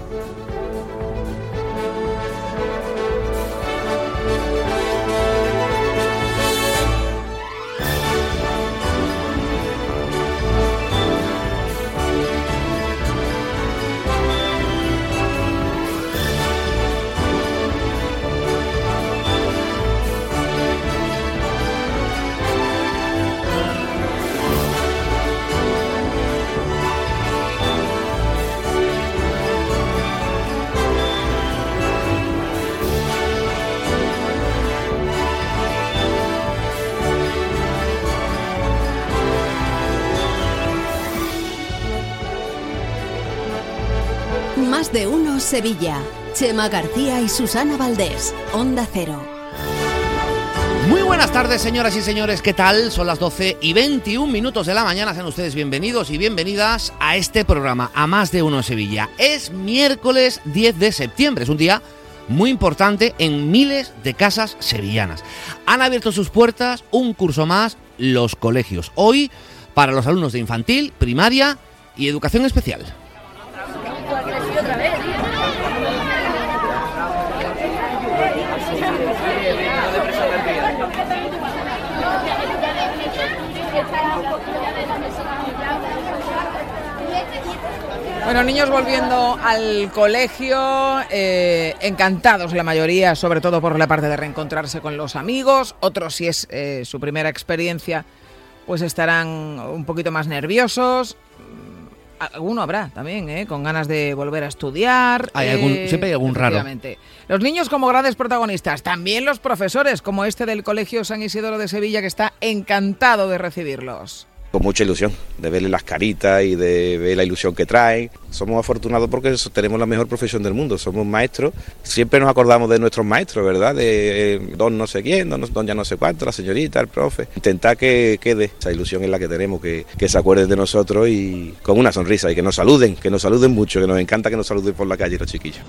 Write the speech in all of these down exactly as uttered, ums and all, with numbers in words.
Más de uno Sevilla. Chema García y Susana Valdés. Onda Cero. Muy buenas tardes, señoras y señores, ¿qué tal? Son las doce y veintiún minutos de la mañana. Sean ustedes bienvenidos y bienvenidas a este programa, a Más de uno Sevilla. Es miércoles diez de septiembre, es un día muy importante en miles de casas sevillanas. Han abierto sus puertas un curso más los colegios. Hoy para los alumnos de infantil, primaria y educación especial. Bueno, niños volviendo al colegio, eh, encantados la mayoría, sobre todo por la parte de reencontrarse con los amigos. Otros, si es eh, su primera experiencia, pues estarán un poquito más nerviosos. Alguno habrá también, ¿eh? Con ganas de volver a estudiar. Hay algún, eh, siempre hay algún raro. Los niños como grandes protagonistas, también los profesores, como este del Colegio San Isidoro de Sevilla, que está encantado de recibirlos. Con mucha ilusión, de verle las caritas y de ver la ilusión que traen. Somos afortunados porque tenemos la mejor profesión del mundo, somos maestros. Siempre nos acordamos de nuestros maestros, ¿verdad? De eh, don no sé quién, don, don ya no sé cuánto, la señorita, el profe. Intentar que quede, esa ilusión es la que tenemos, que, que se acuerden de nosotros y con una sonrisa y que nos saluden, que nos saluden mucho, que nos encanta que nos saluden por la calle los chiquillos.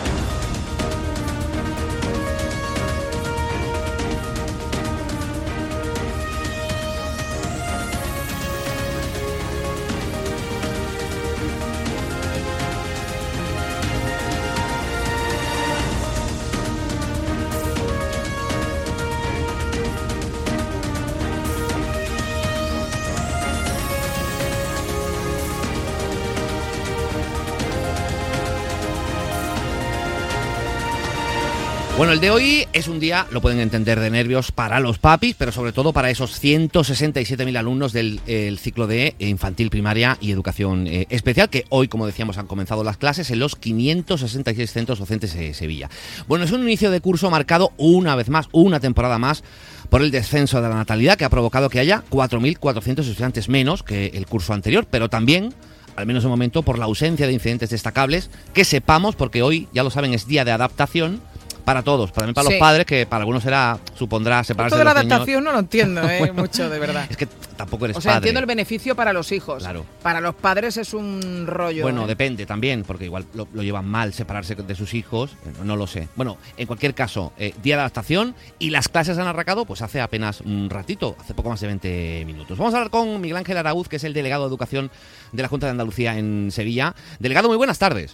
Bueno, el de hoy es un día, lo pueden entender, de nervios para los papis, pero sobre todo para esos ciento sesenta y siete mil alumnos del el ciclo de infantil, primaria y educación eh, especial, que hoy, como decíamos, han comenzado las clases en los quinientos sesenta y seis centros docentes de Sevilla. Bueno, es un inicio de curso marcado una vez más, una temporada más, por el descenso de la natalidad, que ha provocado que haya cuatro mil cuatrocientos estudiantes menos que el curso anterior, pero también, al menos de momento, por la ausencia de incidentes destacables, que sepamos, porque hoy, ya lo saben, es día de adaptación para todos, también para sí. Los padres, que para algunos será, supondrá separarse de los niños. Toda la adaptación no lo entiendo, eh, bueno, mucho, de verdad. Es que tampoco eres padre. O sea, padre. entiendo el beneficio para los hijos. Claro. Para los padres es un rollo. Bueno, ¿eh? Depende también, porque igual lo, lo llevan mal separarse de sus hijos, no, no lo sé. Bueno, en cualquier caso, eh, día de adaptación, y las clases han arrancado pues hace apenas un ratito, hace poco más de veinte minutos. Vamos a hablar con Miguel Ángel Araúz, que es el delegado de Educación de la Junta de Andalucía en Sevilla. Delegado, muy buenas tardes.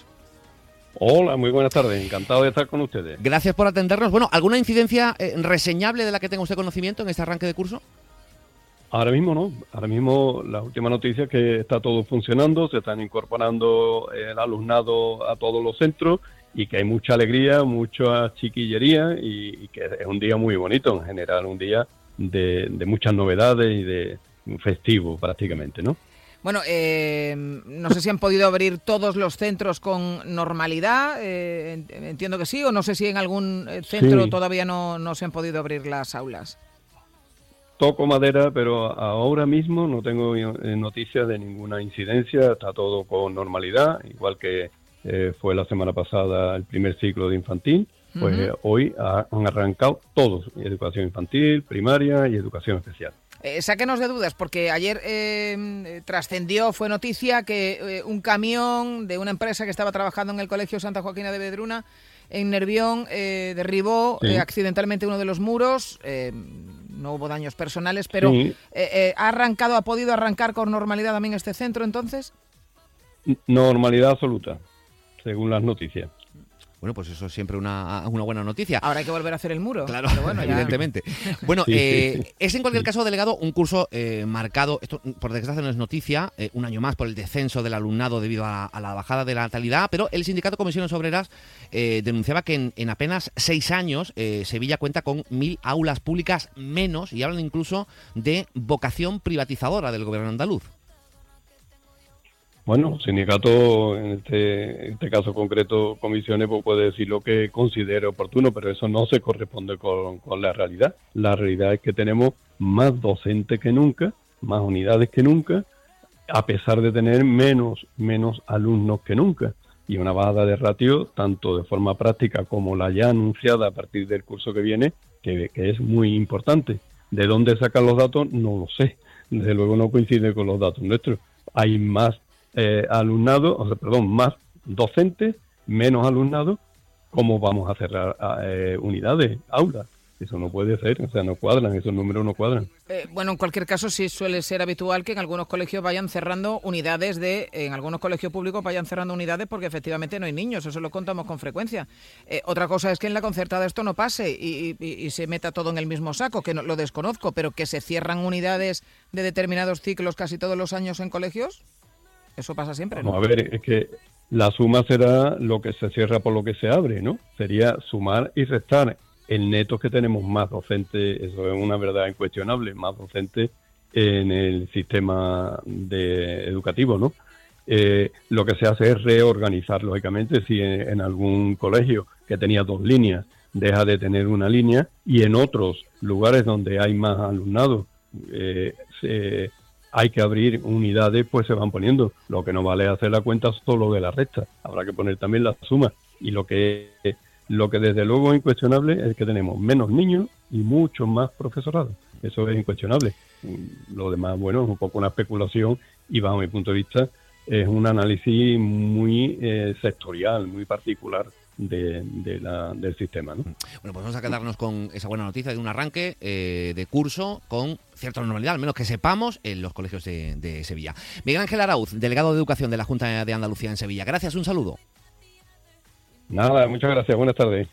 Hola, muy buenas tardes, encantado de estar con ustedes. Gracias por atendernos. Bueno, ¿alguna incidencia eh, reseñable de la que tenga usted conocimiento en este arranque de curso? Ahora mismo no, ahora mismo la última noticia es que está todo funcionando, se están incorporando el alumnado a todos los centros y que hay mucha alegría, mucha chiquillería y, y que es un día muy bonito en general, un día de, de muchas novedades y de festivo prácticamente, ¿no? Bueno, eh, no sé si han podido abrir todos los centros con normalidad, eh, entiendo que sí, o no sé si en algún centro sí. todavía no, no se han podido abrir las aulas. Toco madera, pero ahora mismo no tengo noticias de ninguna incidencia, está todo con normalidad, igual que eh, fue la semana pasada el primer ciclo de infantil, pues uh-huh. eh, hoy ha, han arrancado todos, educación infantil, primaria y educación especial. Eh, sáquenos de dudas, porque ayer eh, trascendió, fue noticia que eh, un camión de una empresa que estaba trabajando en el Colegio Santa Joaquina de Vedruna, en Nervión, eh, derribó sí. eh, accidentalmente uno de los muros, eh, no hubo daños personales, pero sí. eh, eh, ¿ha arrancado, ha podido arrancar con normalidad también este centro entonces? Normalidad absoluta. O según las noticias. Bueno, pues eso es siempre una, una buena noticia. Ahora hay que volver a hacer el muro. Claro, pero bueno, ya... evidentemente. Bueno, sí, eh, sí, sí. es en cualquier caso, delegado, un curso eh, marcado, esto por desgracia no es noticia, eh, un año más por el descenso del alumnado debido a, a la bajada de la natalidad, pero el sindicato Comisiones Obreras eh, denunciaba que en, en apenas seis años eh, Sevilla cuenta con mil aulas públicas menos y hablan incluso de vocación privatizadora del gobierno andaluz. Bueno, sindicato, en este, en este caso concreto, comisiones, pues puede decir lo que considere oportuno, pero eso no se corresponde con, con la realidad. La realidad es que tenemos más docentes que nunca, más unidades que nunca, a pesar de tener menos, menos alumnos que nunca. Y una bajada de ratio, tanto de forma práctica como la ya anunciada a partir del curso que viene, que, que es muy importante. ¿De dónde sacan los datos? No lo sé. Desde luego no coincide con los datos nuestros. Hay más Eh, alumnado, o sea, perdón, más docentes, menos alumnado. ¿Cómo vamos a cerrar eh, unidades, aulas? Eso no puede ser, o sea, no cuadran, esos números no cuadran. Eh, bueno, en cualquier caso sí suele ser habitual que en algunos colegios vayan cerrando unidades de, en algunos colegios públicos vayan cerrando unidades porque efectivamente no hay niños, eso lo contamos con frecuencia. Eh, otra cosa es que en la concertada esto no pase y, y, y se meta todo en el mismo saco, que no, lo desconozco, pero que se cierran unidades de determinados ciclos casi todos los años en colegios. Eso pasa siempre, ¿no? Vamos a ver, es que la suma será lo que se cierra por lo que se abre, ¿no? Sería sumar y restar. El neto que tenemos más docentes, eso es una verdad incuestionable, más docentes en el sistema de educativo, ¿no? Eh, lo que se hace es reorganizar, lógicamente, si en, en algún colegio que tenía dos líneas deja de tener una línea y en otros lugares donde hay más alumnado eh, se... hay que abrir unidades, pues se van poniendo. Lo que no vale es hacer la cuenta solo de la resta. Habrá que poner también la suma. Y lo que lo que desde luego es incuestionable es que tenemos menos niños y mucho más profesorado. Eso es incuestionable. Lo demás, bueno, es un poco una especulación y bajo mi punto de vista es un análisis muy eh, sectorial, muy particular de, de la, del sistema, ¿no? Bueno, pues vamos a quedarnos con esa buena noticia de un arranque eh, de curso con cierta normalidad, al menos que sepamos, en los colegios de, de Sevilla. Miguel Ángel Arauz, delegado de Educación de la Junta de Andalucía en Sevilla. Gracias, un saludo. Nada, muchas gracias. Buenas tardes.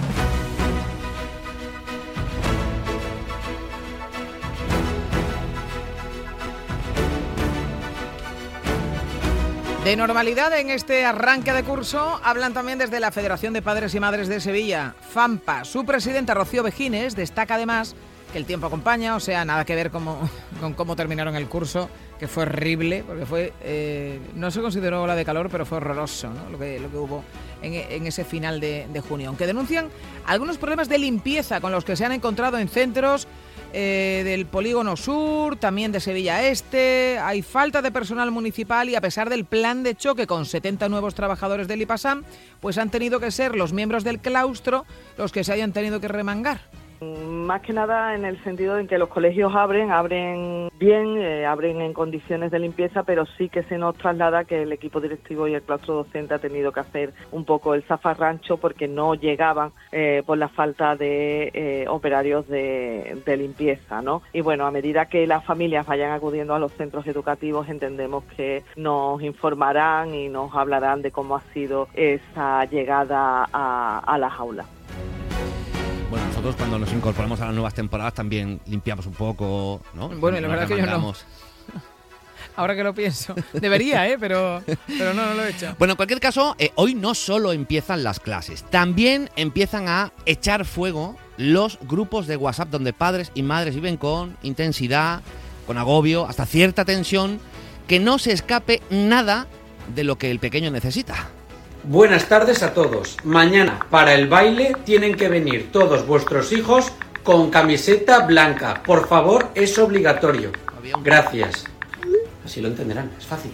De normalidad en este arranque de curso hablan también desde la Federación de Padres y Madres de Sevilla, FAMPA. Su presidenta Rocío Vejines destaca además que el tiempo acompaña, o sea, nada que ver como, con cómo terminaron el curso, que fue horrible, porque fue eh, no se consideró ola de calor, pero fue horroroso, ¿no? lo, que, lo que hubo en, en ese final de, de junio. Aunque denuncian algunos problemas de limpieza con los que se han encontrado en centros Eh, del Polígono Sur, también de Sevilla Este. Hay falta de personal municipal y a pesar del plan de choque con setenta nuevos trabajadores del IPASAM, pues han tenido que ser los miembros del claustro los que se hayan tenido que remangar. Más que nada en el sentido de que los colegios abren, abren bien, eh, abren en condiciones de limpieza, pero sí que se nos traslada que el equipo directivo y el claustro docente ha tenido que hacer un poco el zafarrancho porque no llegaban eh, por la falta de eh, operarios de, de limpieza, ¿no? Y bueno, a medida que las familias vayan acudiendo a los centros educativos, entendemos que nos informarán y nos hablarán de cómo ha sido esa llegada a, a las aulas. Bueno, nosotros cuando nos incorporamos a las nuevas temporadas también limpiamos un poco, ¿no? Bueno, y la verdad que yo no. Ahora que lo pienso. Debería, ¿eh? Pero, pero no, no lo he hecho. Bueno, en cualquier caso, eh, hoy no solo empiezan las clases, también empiezan a echar fuego los grupos de WhatsApp donde padres y madres viven con intensidad, con agobio, hasta cierta tensión, que no se escape nada de lo que el pequeño necesita. Buenas tardes a todos. Mañana, para el baile, tienen que venir todos vuestros hijos con camiseta blanca. Por favor, es obligatorio. Gracias. Así lo entenderán, es fácil.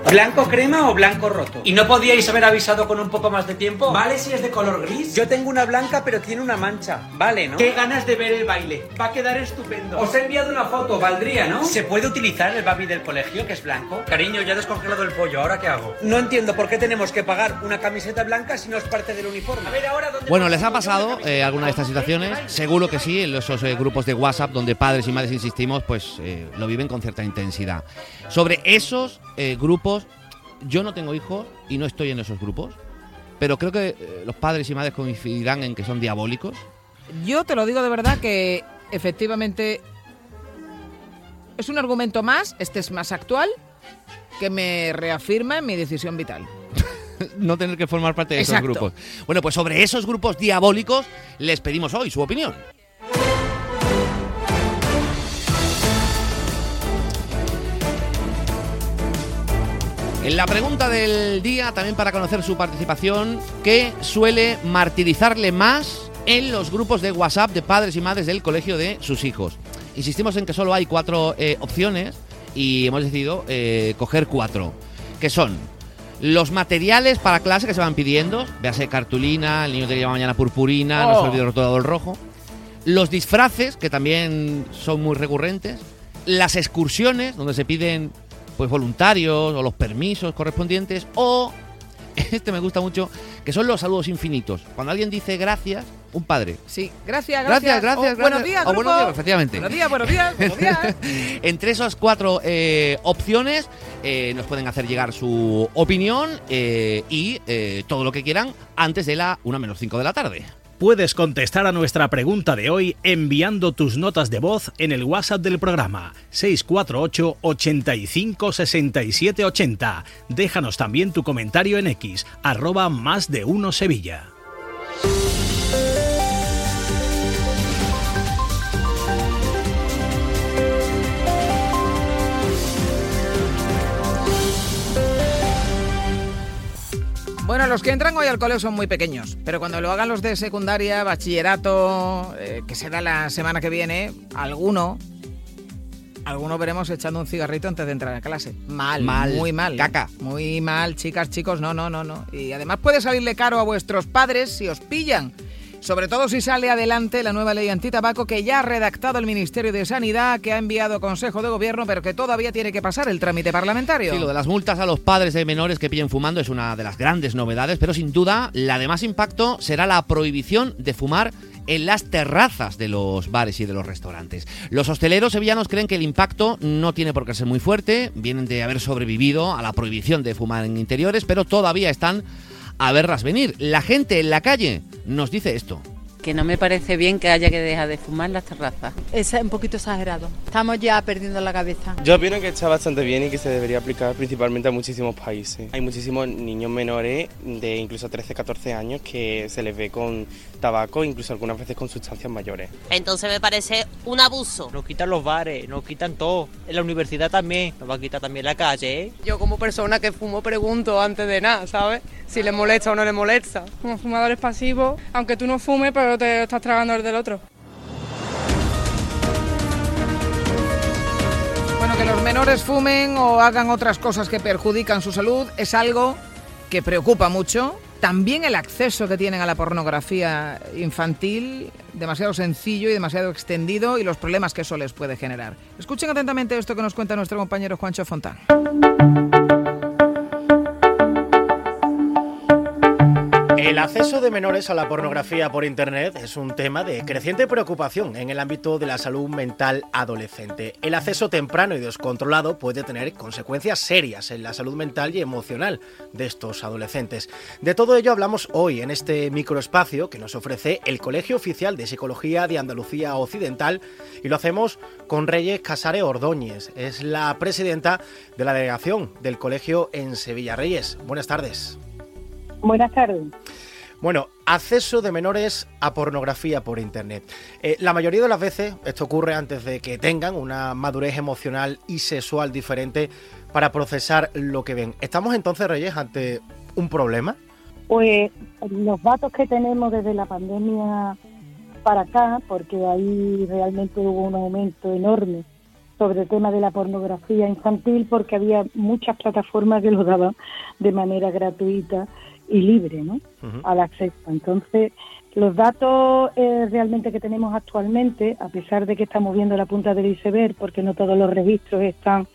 ¿Blanco crema o blanco roto? ¿Y no podíais haber avisado con un poco más de tiempo? ¿Vale si es de color gris? Yo tengo una blanca pero tiene una mancha. Vale, ¿no? Qué ganas de ver el baile. Va a quedar estupendo. Os he enviado una foto, valdría, ¿no? ¿Se puede utilizar el babi del colegio, que es blanco? Cariño, ya he descongelado el pollo, ¿ahora qué hago? No entiendo por qué tenemos que pagar una camiseta blanca si no es parte del uniforme. A ver, ahora ¿dónde Bueno, ¿les ha pasado eh, alguna de estas situaciones? Seguro que sí, en esos eh, grupos de WhatsApp donde padres y madres, insistimos, pues eh, lo viven con cierta intensidad. Sobre esos eh, grupos, yo no tengo hijos y no estoy en esos grupos, pero creo que eh, los padres y madres coincidirán en que son diabólicos. Yo te lo digo de verdad que efectivamente es un argumento más, este es más actual, que me reafirma en mi decisión vital. No tener que formar parte de esos Exacto. grupos. Bueno, pues sobre esos grupos diabólicos les pedimos hoy su opinión. En la pregunta del día, también para conocer su participación, ¿qué suele martirizarle más en los grupos de WhatsApp de padres y madres del colegio de sus hijos? Insistimos en que solo hay cuatro eh, opciones y hemos decidido eh, coger cuatro, que son los materiales para clase que se van pidiendo, véase cartulina, el niño te lleva mañana purpurina, Oh. no se olvide rotulado el rojo, los disfraces, que también son muy recurrentes, las excursiones, donde se piden pues voluntarios o los permisos correspondientes, o, este me gusta mucho, que son los saludos infinitos. Cuando alguien dice gracias, un padre. Sí, gracias, Gracias, gracias. gracias, O, gracias. Buenos días, O grupo. buenos días, efectivamente. Buenos días, buenos días, buenos días. Entre esas cuatro eh, opciones eh, nos pueden hacer llegar su opinión eh, y eh, todo lo que quieran antes de la una menos cinco de la tarde. Puedes contestar a nuestra pregunta de hoy enviando tus notas de voz en el WhatsApp del programa seis cuatro ocho, ochenta y cinco, sesenta y siete ochenta. Déjanos también tu comentario en X, arroba más de uno Sevilla. Bueno, los que entran hoy al cole son muy pequeños, pero cuando lo hagan los de secundaria, bachillerato, eh, que será la semana que viene, alguno, alguno veremos echando un cigarrito antes de entrar a clase. Mal, Mal. muy mal. ¿eh? Caca. Muy mal, chicas, chicos, no, no, no, no. Y además puede salirle caro a vuestros padres si os pillan. Sobre todo si sale adelante la nueva ley antitabaco que ya ha redactado el Ministerio de Sanidad, que ha enviado a Consejo de Gobierno, pero que todavía tiene que pasar el trámite parlamentario. Sí, lo de las multas a los padres de menores que pillen fumando es una de las grandes novedades, pero sin duda la de más impacto será la prohibición de fumar en las terrazas de los bares y de los restaurantes. Los hosteleros sevillanos creen que el impacto no tiene por qué ser muy fuerte, vienen de haber sobrevivido a la prohibición de fumar en interiores, pero todavía están a verlas venir. La gente en la calle nos dice esto. Que no me parece bien que haya que dejar de fumar en las terrazas. Es un poquito exagerado. Estamos ya perdiendo la cabeza. Yo opino que está bastante bien y que se debería aplicar principalmente a muchísimos países. Hay muchísimos niños menores de incluso trece, catorce años que se les ve con tabaco, incluso algunas veces con sustancias mayores. Entonces me parece un abuso. Nos quitan los bares, nos quitan todo. En la universidad también, nos va a quitar también la calle, ¿eh? Yo como persona que fumo pregunto antes de nada, ¿sabes? Si le molesta o no le molesta. Como fumadores pasivos, aunque tú no fumes, pero te estás tragando el del otro. Bueno, que los menores fumen o hagan otras cosas que perjudican su salud es algo que preocupa mucho. También el acceso que tienen a la pornografía infantil, demasiado sencillo y demasiado extendido, y los problemas que eso les puede generar. Escuchen atentamente esto que nos cuenta nuestro compañero Juancho Fontán. El acceso de menores a la pornografía por Internet es un tema de creciente preocupación en el ámbito de la salud mental adolescente. El acceso temprano y descontrolado puede tener consecuencias serias en la salud mental y emocional de estos adolescentes. De todo ello hablamos hoy en este microespacio que nos ofrece el Colegio Oficial de Psicología de Andalucía Occidental, y lo hacemos con Reyes Casares Ordóñez. Es la presidenta de la delegación del colegio en Sevilla. Reyes, buenas tardes. Buenas tardes. Bueno, acceso de menores a pornografía por Internet. Eh, la mayoría de las veces esto ocurre antes de que tengan una madurez emocional y sexual diferente para procesar lo que ven. ¿Estamos entonces, Reyes, ante un problema? Pues los datos que tenemos desde la pandemia para acá, porque ahí realmente hubo un aumento enorme sobre el tema de la pornografía infantil, porque había muchas plataformas que lo daban de manera gratuita y libre, ¿no? Uh-huh. Al acceso. Entonces, los datos eh, realmente que tenemos actualmente, a pesar de que estamos viendo la punta del iceberg, porque no todos los registros están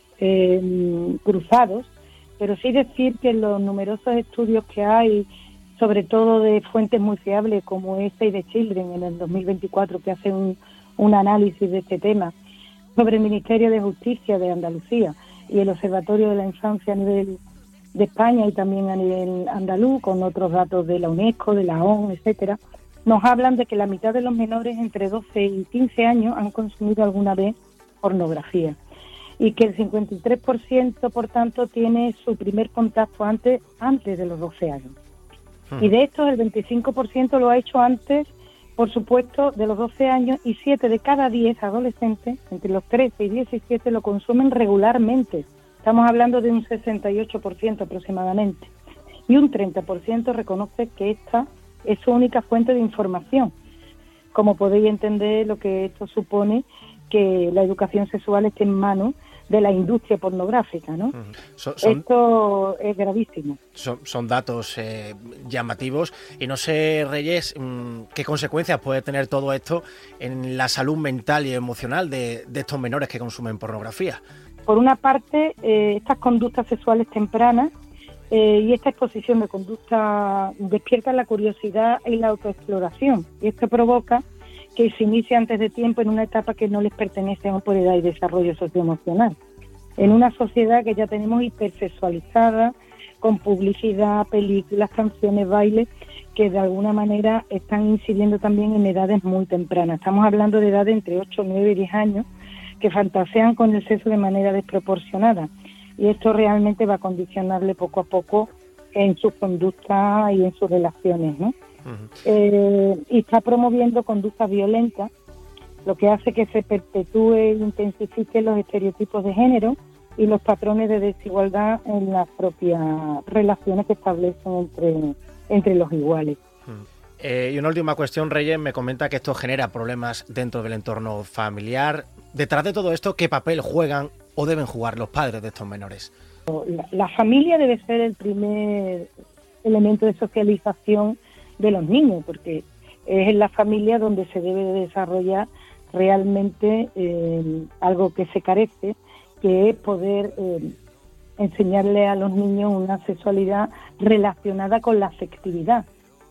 eh, cruzados, pero sí decir que los numerosos estudios que hay, sobre todo de fuentes muy fiables como Save the Children en el dos mil veinticuatro, que hace un, un análisis de este tema, sobre el Ministerio de Justicia de Andalucía y el Observatorio de la Infancia a nivel de España y también a nivel andaluz, con otros datos de la UNESCO, de la O N U, etcétera, nos hablan de que la mitad de los menores entre doce y quince años han consumido alguna vez pornografía y que el cincuenta y tres por ciento, por tanto, tiene su primer contacto antes, antes de los doce años. Hmm. Y de estos, el veinticinco por ciento lo ha hecho antes, por supuesto, de los doce años, y siete de cada diez adolescentes, entre los trece y diecisiete, lo consumen regularmente. Estamos hablando de un sesenta y ocho por ciento aproximadamente. Y un treinta por ciento reconoce que esta es su única fuente de información. Como podéis entender, lo que esto supone que la educación sexual esté en manos de la industria pornográfica, ¿no? Uh-huh. Son, son, Esto es gravísimo. Son, son datos eh, llamativos y no sé, Reyes, mmm, qué consecuencias puede tener todo esto en la salud mental y emocional de, de estos menores que consumen pornografía. Por una parte, eh, estas conductas sexuales tempranas eh, y esta exposición de conducta despiertan la curiosidad y la autoexploración, y esto provoca que se inicie antes de tiempo en una etapa que no les pertenece aún por edad y desarrollo socioemocional. En una sociedad que ya tenemos hipersexualizada, con publicidad, películas, canciones, bailes, que de alguna manera están incidiendo también en edades muy tempranas. Estamos hablando de edades entre ocho, nueve y diez años, que fantasean con el sexo de manera desproporcionada. Y esto realmente va a condicionarle poco a poco en su conducta y en sus relaciones, ¿no? Uh-huh. Eh, y está promoviendo conductas violentas, lo que hace que se perpetúe e intensifiquen los estereotipos de género y los patrones de desigualdad en las propias relaciones que establecen entre, entre los iguales. Uh-huh. Eh, y una última cuestión, Reyes, me comenta que esto genera problemas dentro del entorno familiar. Detrás de todo esto, ¿qué papel juegan o deben jugar los padres de estos menores? La, la familia debe ser el primer elemento de socialización de los niños, porque es en la familia donde se debe de desarrollar realmente eh, algo que se carece, que es poder eh, enseñarle a los niños una sexualidad relacionada con la afectividad,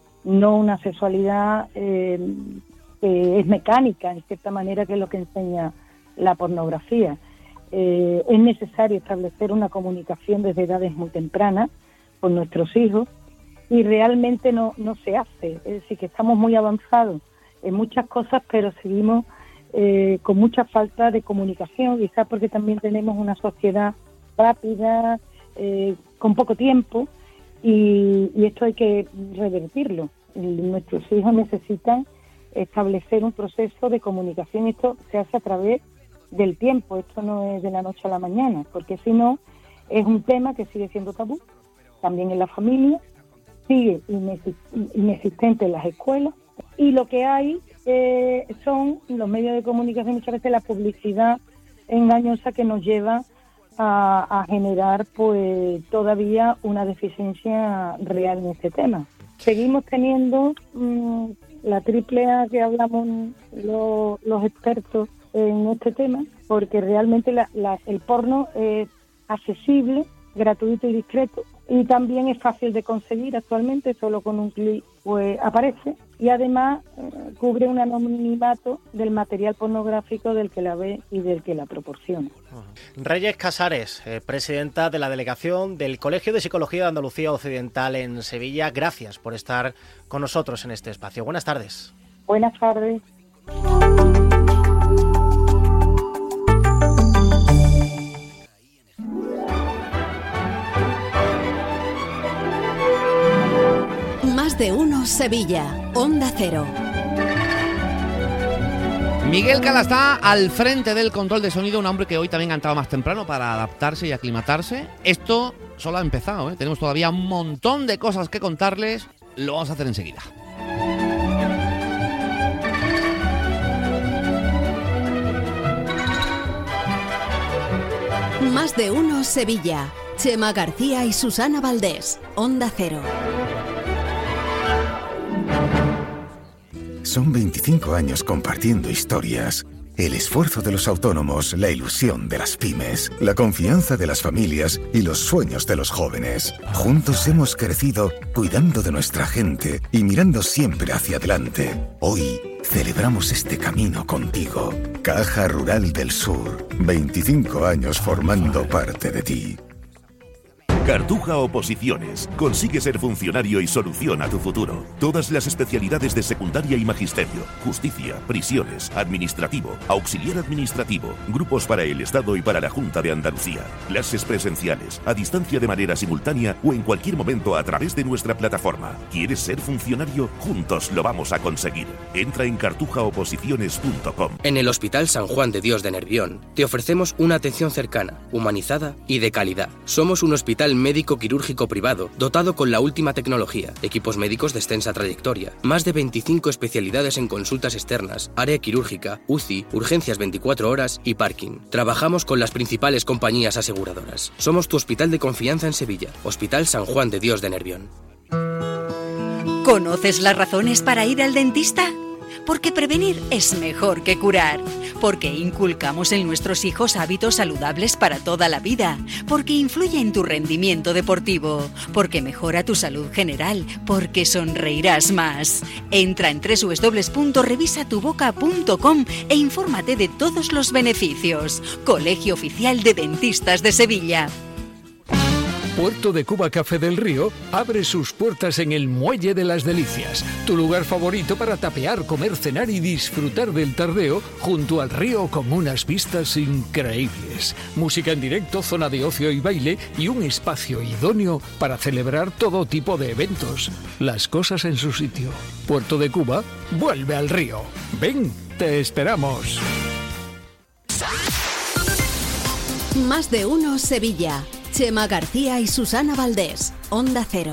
no una sexualidad eh, que es mecánica, en cierta manera, que es lo que enseña la pornografía. Eh, es necesario establecer una comunicación desde edades muy tempranas con nuestros hijos, y realmente no, no se hace. Es decir, que estamos muy avanzados en muchas cosas, pero seguimos eh, con mucha falta de comunicación, quizás porque también tenemos una sociedad rápida, eh, con poco tiempo, y, y esto hay que revertirlo. Nuestros hijos necesitan establecer un proceso de comunicación. Esto se hace a través del tiempo, esto no es de la noche a la mañana, porque si no, es un tema que sigue siendo tabú, también en la familia, sigue inexistente en las escuelas, y lo que hay eh, son los medios de comunicación, muchas veces la publicidad engañosa que nos lleva a, a generar pues todavía una deficiencia real en este tema. Seguimos teniendo mmm, la triple A que hablamos lo, los expertos en este tema, porque realmente la, la, el porno es accesible, gratuito y discreto, y también es fácil de conseguir actualmente, solo con un clic pues aparece, y además eh, cubre un anonimato del material pornográfico del que la ve y del que la proporciona. Reyes Casares, eh, presidenta de la delegación del Colegio de Psicología de Andalucía Occidental en Sevilla, gracias por estar con nosotros en este espacio. Buenas tardes. Buenas tardes. Más de uno Sevilla, Onda Cero. Miguel Cala está al frente del control de sonido, un hombre que hoy también ha entrado más temprano para adaptarse y aclimatarse. Esto solo ha empezado, ¿eh? Tenemos todavía un montón de cosas que contarles, lo vamos a hacer enseguida. Más de uno Sevilla. Chema García y Susana Valdés. Onda Cero. Son veinticinco años compartiendo historias. El esfuerzo de los autónomos, la ilusión de las pymes, la confianza de las familias y los sueños de los jóvenes. Juntos hemos crecido cuidando de nuestra gente y mirando siempre hacia adelante. Hoy celebramos este camino contigo. Caja Rural del Sur. veinticinco años formando parte de ti. Cartuja Oposiciones. Consigue ser funcionario y soluciona tu futuro. Todas las especialidades de secundaria y magisterio, justicia, prisiones, administrativo, auxiliar administrativo, grupos para el Estado y para la Junta de Andalucía. Clases presenciales, a distancia de manera simultánea o en cualquier momento a través de nuestra plataforma. ¿Quieres ser funcionario? Juntos lo vamos a conseguir. Entra en cartuja oposiciones punto com. En el Hospital San Juan de Dios de Nervión te ofrecemos una atención cercana, humanizada y de calidad. Somos un hospital médico quirúrgico privado, dotado con la última tecnología, equipos médicos de extensa trayectoria, más de veinticinco especialidades en consultas externas, área quirúrgica, U C I, urgencias veinticuatro horas y parking. Trabajamos con las principales compañías aseguradoras. Somos tu hospital de confianza en Sevilla, Hospital San Juan de Dios de Nervión. ¿Conoces las razones para ir al dentista? Porque prevenir es mejor que curar. Porque inculcamos en nuestros hijos hábitos saludables para toda la vida. Porque influye en tu rendimiento deportivo. Porque mejora tu salud general. Porque sonreirás más. Entra en doble u doble u doble u punto revisa tu boca punto com e infórmate de todos los beneficios. Colegio Oficial de Dentistas de Sevilla. Puerto de Cuba Café del Río abre sus puertas en el Muelle de las Delicias, tu lugar favorito para tapear, comer, cenar y disfrutar del tardeo junto al río con unas vistas increíbles. Música en directo, zona de ocio y baile y un espacio idóneo para celebrar todo tipo de eventos. Las cosas en su sitio. Puerto de Cuba vuelve al río. Ven, te esperamos. Más de uno Sevilla. Chema García y Susana Valdés. Onda Cero.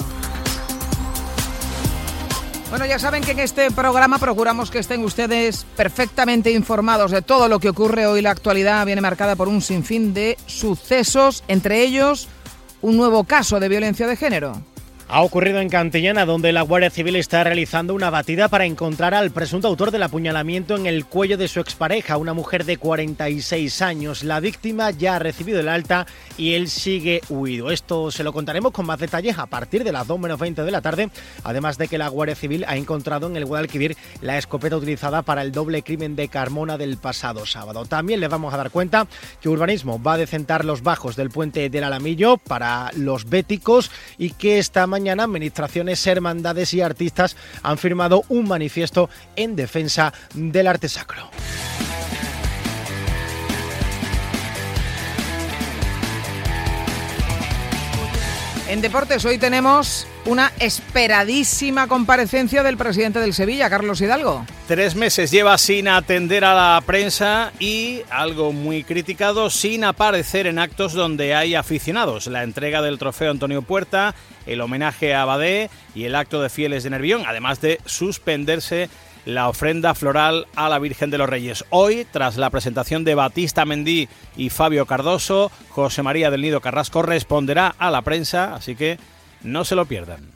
Bueno, ya saben que en este programa procuramos que estén ustedes perfectamente informados de todo lo que ocurre. Hoy la actualidad viene marcada por un sinfín de sucesos, entre ellos un nuevo caso de violencia de género. Ha ocurrido en Cantillana, donde la Guardia Civil está realizando una batida para encontrar al presunto autor del apuñalamiento en el cuello de su expareja, una mujer de cuarenta y seis años. La víctima ya ha recibido el alta y él sigue huido. Esto se lo contaremos con más detalles a partir de las dos menos veinte de la tarde, además de que la Guardia Civil ha encontrado en el Guadalquivir la escopeta utilizada para el doble crimen de Carmona del pasado sábado. También les vamos a dar cuenta que Urbanismo va a decentar los bajos del puente del Alamillo para los béticos y que esta mañana administraciones, hermandades y artistas han firmado un manifiesto en defensa del arte sacro. En deportes hoy tenemos una esperadísima comparecencia del presidente del Sevilla, Carlos Hidalgo. Tres meses lleva sin atender a la prensa y, algo muy criticado, sin aparecer en actos donde hay aficionados. La entrega del trofeo Antonio Puerta, el homenaje a Abadé y el acto de fieles de Nervión, además de suspenderse la ofrenda floral a la Virgen de los Reyes. Hoy, tras la presentación de Batista Mendí y Fabio Cardoso, José María del Nido Carrasco responderá a la prensa, así que no se lo pierdan.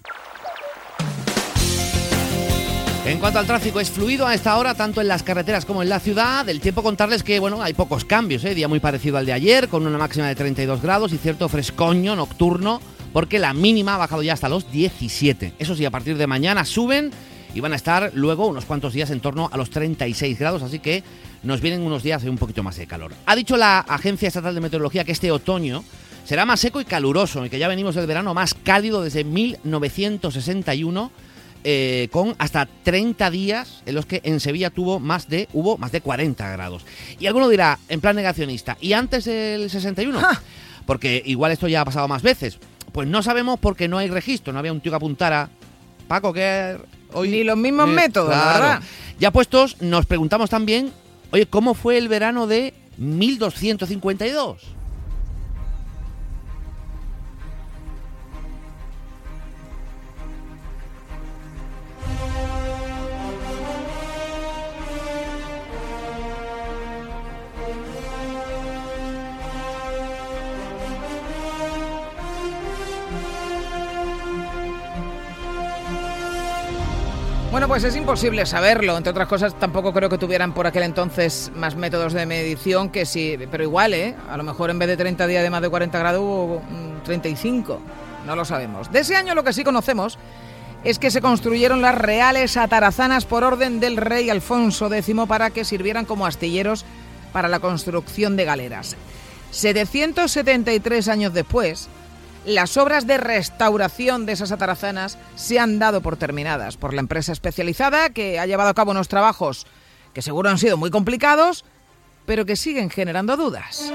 En cuanto al tráfico, es fluido a esta hora, tanto en las carreteras como en la ciudad. Del tiempo, contarles que bueno, hay pocos cambios, ¿eh? Día muy parecido al de ayer, con una máxima de treinta y dos grados y cierto frescoño nocturno, porque la mínima ha bajado ya hasta los diecisiete. Eso sí, a partir de mañana suben y van a estar luego unos cuantos días en torno a los treinta y seis grados, así que nos vienen unos días de un poquito más de calor. Ha dicho la Agencia Estatal de Meteorología que este otoño será más seco y caluroso, y que ya venimos del verano más cálido desde mil novecientos sesenta y uno, eh, con hasta treinta días en los que en Sevilla tuvo más de, hubo más de cuarenta grados. Y alguno dirá, en plan negacionista, ¿y antes del sesenta y uno? ¡Ja! Porque igual esto ya ha pasado más veces. Pues no sabemos porque no hay registro, no había un tío que apuntara. Paco, que hoy ni los mismos eh, métodos, claro. La verdad. Ya puestos, nos preguntamos también, oye, ¿cómo fue el verano de mil doscientos cincuenta y dos? Bueno, pues es imposible saberlo. Entre otras cosas, tampoco creo que tuvieran por aquel entonces más métodos de medición que sí, pero igual, ¿eh? A lo mejor en vez de treinta días de más de cuarenta grados hubo treinta y cinco. No lo sabemos. De ese año lo que sí conocemos es que se construyeron las reales atarazanas por orden del rey Alfonso X para que sirvieran como astilleros para la construcción de galeras. setecientos setenta y tres años después, las obras de restauración de esas atarazanas se han dado por terminadas por la empresa especializada que ha llevado a cabo unos trabajos que seguro han sido muy complicados, pero que siguen generando dudas.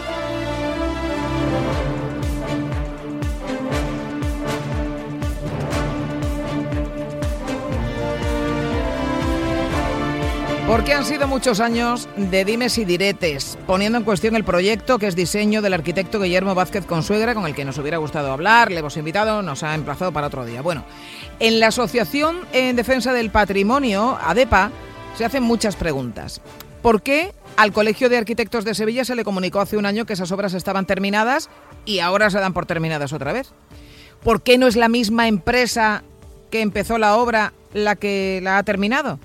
Porque han sido muchos años de dimes y diretes, poniendo en cuestión el proyecto que es diseño del arquitecto Guillermo Vázquez Consuegra, con el que nos hubiera gustado hablar, le hemos invitado, nos ha emplazado para otro día. Bueno, en la Asociación en Defensa del Patrimonio, ADEPA, se hacen muchas preguntas. ¿Por qué al Colegio de Arquitectos de Sevilla se le comunicó hace un año que esas obras estaban terminadas y ahora se dan por terminadas otra vez? ¿Por qué no es la misma empresa que empezó la obra la que la ha terminado?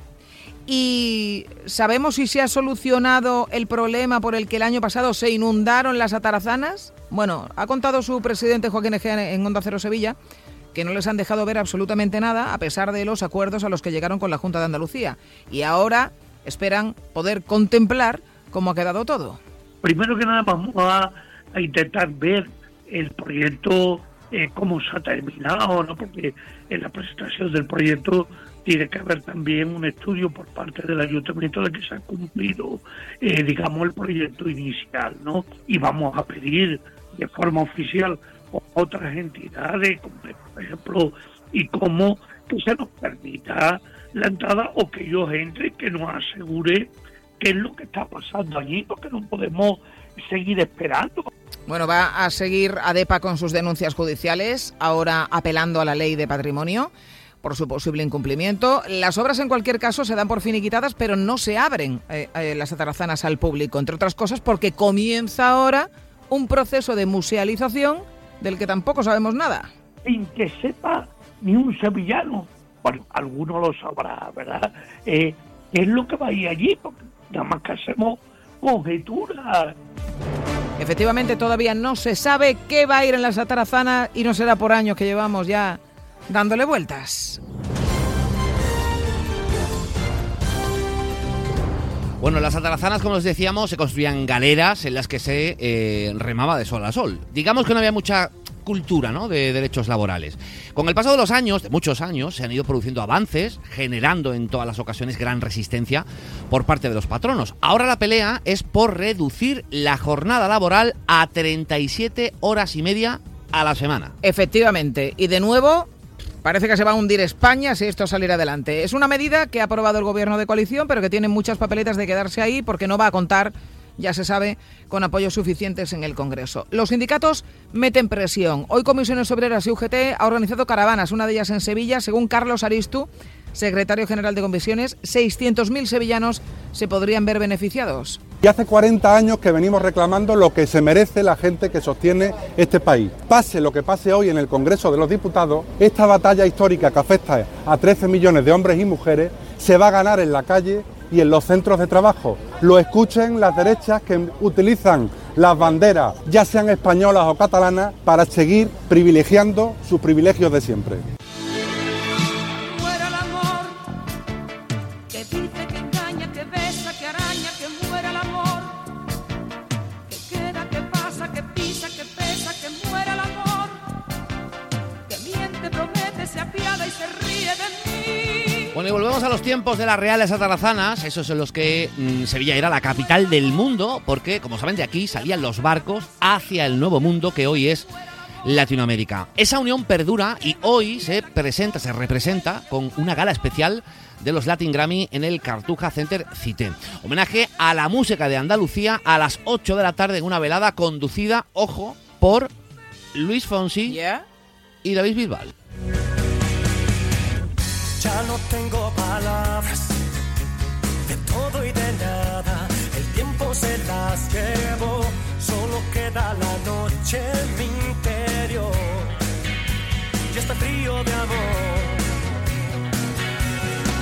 ¿Y sabemos si se ha solucionado el problema por el que el año pasado se inundaron las atarazanas? Bueno, ha contado su presidente Joaquín Egea en Onda Cero Sevilla que no les han dejado ver absolutamente nada a pesar de los acuerdos a los que llegaron con la Junta de Andalucía. Y ahora esperan poder contemplar cómo ha quedado todo. Primero que nada vamos a, a intentar ver el proyecto, eh, cómo se ha terminado, ¿no? Porque en la presentación del proyecto tiene que haber también un estudio por parte del ayuntamiento de que se ha cumplido, eh, digamos, el proyecto inicial, ¿no? Y vamos a pedir de forma oficial a otras entidades, como por ejemplo, y cómo que se nos permita la entrada o que ellos entren, que nos asegure qué es lo que está pasando allí, porque no podemos seguir esperando. Bueno, va a seguir ADEPA con sus denuncias judiciales, ahora apelando a la ley de patrimonio por su posible incumplimiento. Las obras, en cualquier caso, se dan por finiquitadas, pero no se abren eh, eh, las atarazanas al público, entre otras cosas porque comienza ahora un proceso de musealización del que tampoco sabemos nada. Sin que sepa ni un sevillano, bueno, alguno lo sabrá, ¿verdad? Eh, ¿Qué es lo que va a ir allí? Porque nada más que hacemos conjeturas. Efectivamente, todavía no se sabe qué va a ir en las atarazanas y no será por años que llevamos ya dándole vueltas. Bueno, las atarazanas, como os decíamos, se construían galeras en las que se eh, remaba de sol a sol. Digamos que no había mucha cultura, ¿no?, de derechos laborales. Con el paso de los años, de muchos años, se han ido produciendo avances, generando en todas las ocasiones gran resistencia por parte de los patronos. Ahora la pelea es por reducir la jornada laboral a treinta y siete horas y media a la semana. Efectivamente, y de nuevo parece que se va a hundir España si esto saliera adelante. Es una medida que ha aprobado el gobierno de coalición, pero que tiene muchas papeletas de quedarse ahí porque no va a contar, ya se sabe, con apoyos suficientes en el Congreso. Los sindicatos meten presión. Hoy Comisiones Obreras y U G T ha organizado caravanas, una de ellas en Sevilla. Según Carlos Aristu, secretario general de Comisiones, seiscientos mil sevillanos se podrían ver beneficiados. Y hace cuarenta años que venimos reclamando lo que se merece la gente que sostiene este país. Pase lo que pase hoy en el Congreso de los Diputados, esta batalla histórica que afecta a trece millones de hombres y mujeres se va a ganar en la calle y en los centros de trabajo. Lo escuchen las derechas que utilizan las banderas, ya sean españolas o catalanas, para seguir privilegiando sus privilegios de siempre. Bueno, y volvemos a los tiempos de las reales atarazanas, esos en los que mmm, Sevilla era la capital del mundo, porque, como saben, de aquí salían los barcos hacia el nuevo mundo que hoy es Latinoamérica. Esa unión perdura y hoy se presenta, se representa con una gala especial de los Latin Grammy en el Cartuja Center Cité. Homenaje a la música de Andalucía a las ocho de la tarde en una velada conducida, ojo, por Luis Fonsi ¿Yeah? y David Bisbal. Ya no tengo palabras de todo y de nada, el tiempo se las llevó, solo queda la noche en mi interior y este frío de amor.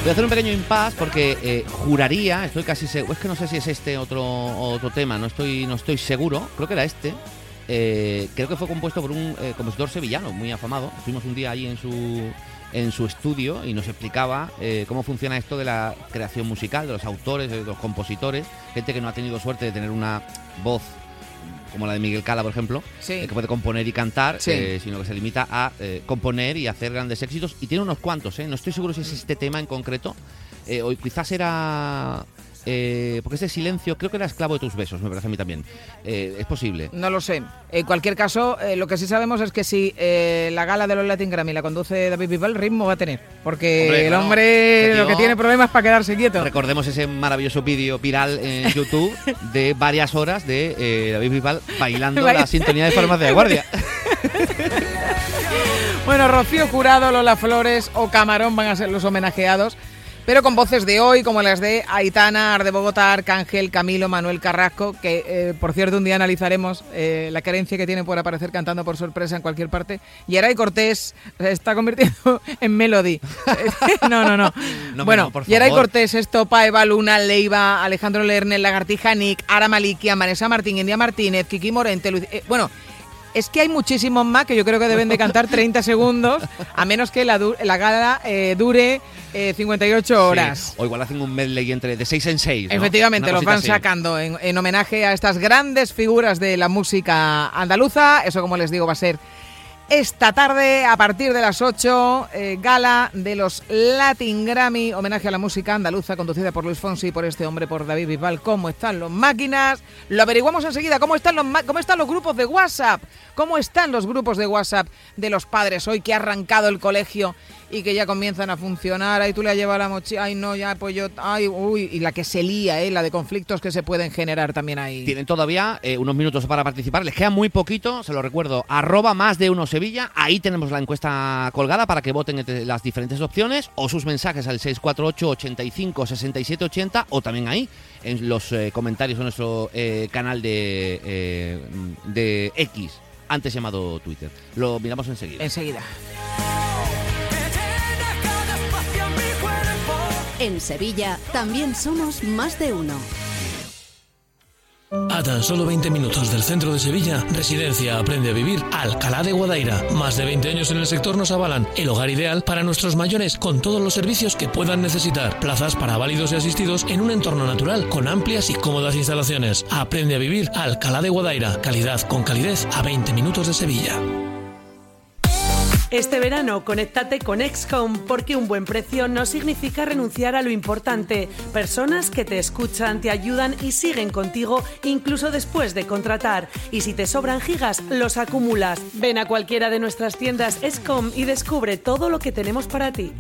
Voy a hacer un pequeño impasse porque eh, juraría, estoy casi seguro, es que no sé si es este otro otro tema, no estoy no estoy seguro, creo que era este. Eh, creo que fue compuesto por un eh, compositor sevillano muy afamado. Estuvimos un día allí en su en su estudio y nos explicaba eh, cómo funciona esto de la creación musical, de los autores, de los compositores, gente que no ha tenido suerte de tener una voz como la de Miguel Cala, por ejemplo, sí. eh, que puede componer y cantar, sí. eh, sino que se limita a eh, componer y hacer grandes éxitos. Y tiene unos cuantos, ¿eh? No estoy seguro si es este tema en concreto, eh, o quizás era... Eh, porque ese silencio, creo que era Esclavo de tus besos, me parece a mí también. Eh, es posible. No lo sé. En cualquier caso, eh, lo que sí sabemos es que si eh, la gala de los Latin Grammy la conduce David Bisbal, ritmo va a tener. Porque hombre, el claro, hombre tío, lo que tiene problemas es para quedarse quieto. Recordemos ese maravilloso vídeo viral en YouTube de varias horas de eh, David Bisbal bailando la sintonía de Farmacia de Guardia. Bueno, Rocío Jurado, Lola Flores o Camarón van a ser los homenajeados, pero con voces de hoy, como las de Aitana, Ar de Bogotá, Arcángel, Camilo, Manuel Carrasco, que eh, por cierto un día analizaremos eh, la carencia que tiene por aparecer cantando por sorpresa en cualquier parte. Y Yeray Cortés se está convirtiendo en Melody. no, no, no. no bueno, no, Yeray Cortés, Estopa, Eva Luna, Leiva, Alejandro Lerner, Lagartija Nick, Ara Malikia, Vanessa Martín, India Martínez, Kiki Morente, Luis, eh, bueno... Es que hay muchísimos más que yo creo que deben de cantar treinta segundos, a menos que la, du- la gala eh, dure eh, cincuenta y ocho horas. Sí. O igual hacen un medley entre de seis en seis, ¿no? Efectivamente, los van así. sacando en, en homenaje a estas grandes figuras de la música andaluza. Eso, como les digo, va a ser esta tarde a partir de las ocho, eh, gala de los Latin Grammy, homenaje a la música andaluza, conducida por Luis Fonsi y por este hombre, por David Bisbal. ¿Cómo están los máquinas? Lo averiguamos enseguida. ¿Cómo están los ma- cómo están los grupos de WhatsApp? ¿Cómo están los grupos de WhatsApp de los padres hoy que ha arrancado el colegio y que ya comienzan a funcionar? Ahí tú le llevas la mochila, ay no, ya pues yo, ay, uy, y la que se lía, eh, la de conflictos que se pueden generar también ahí. Tienen todavía eh, unos minutos para participar, les queda muy poquito, se lo recuerdo, arroba más de uno Sevilla, ahí tenemos la encuesta colgada para que voten entre las diferentes opciones o sus mensajes al seis cuatro ocho, ochenta y cinco, sesenta y siete ochenta o también ahí en los eh, comentarios de nuestro eh, canal de, eh, de X, antes llamado Twitter. Lo miramos enseguida. Enseguida. En Sevilla también somos más de uno. A tan solo veinte minutos del centro de Sevilla, Residencia Aprende a Vivir Alcalá de Guadaira. Más de veinte años en el sector nos avalan. El hogar ideal para nuestros mayores con todos los servicios que puedan necesitar. Plazas para válidos y asistidos en un entorno natural con amplias y cómodas instalaciones. Aprende a Vivir Alcalá de Guadaira. Calidad con calidez a veinte minutos de Sevilla. Este verano, conéctate con Excom, porque un buen precio no significa renunciar a lo importante. Personas que te escuchan, te ayudan y siguen contigo incluso después de contratar. Y si te sobran gigas, los acumulas. Ven a cualquiera de nuestras tiendas Excom y descubre todo lo que tenemos para ti.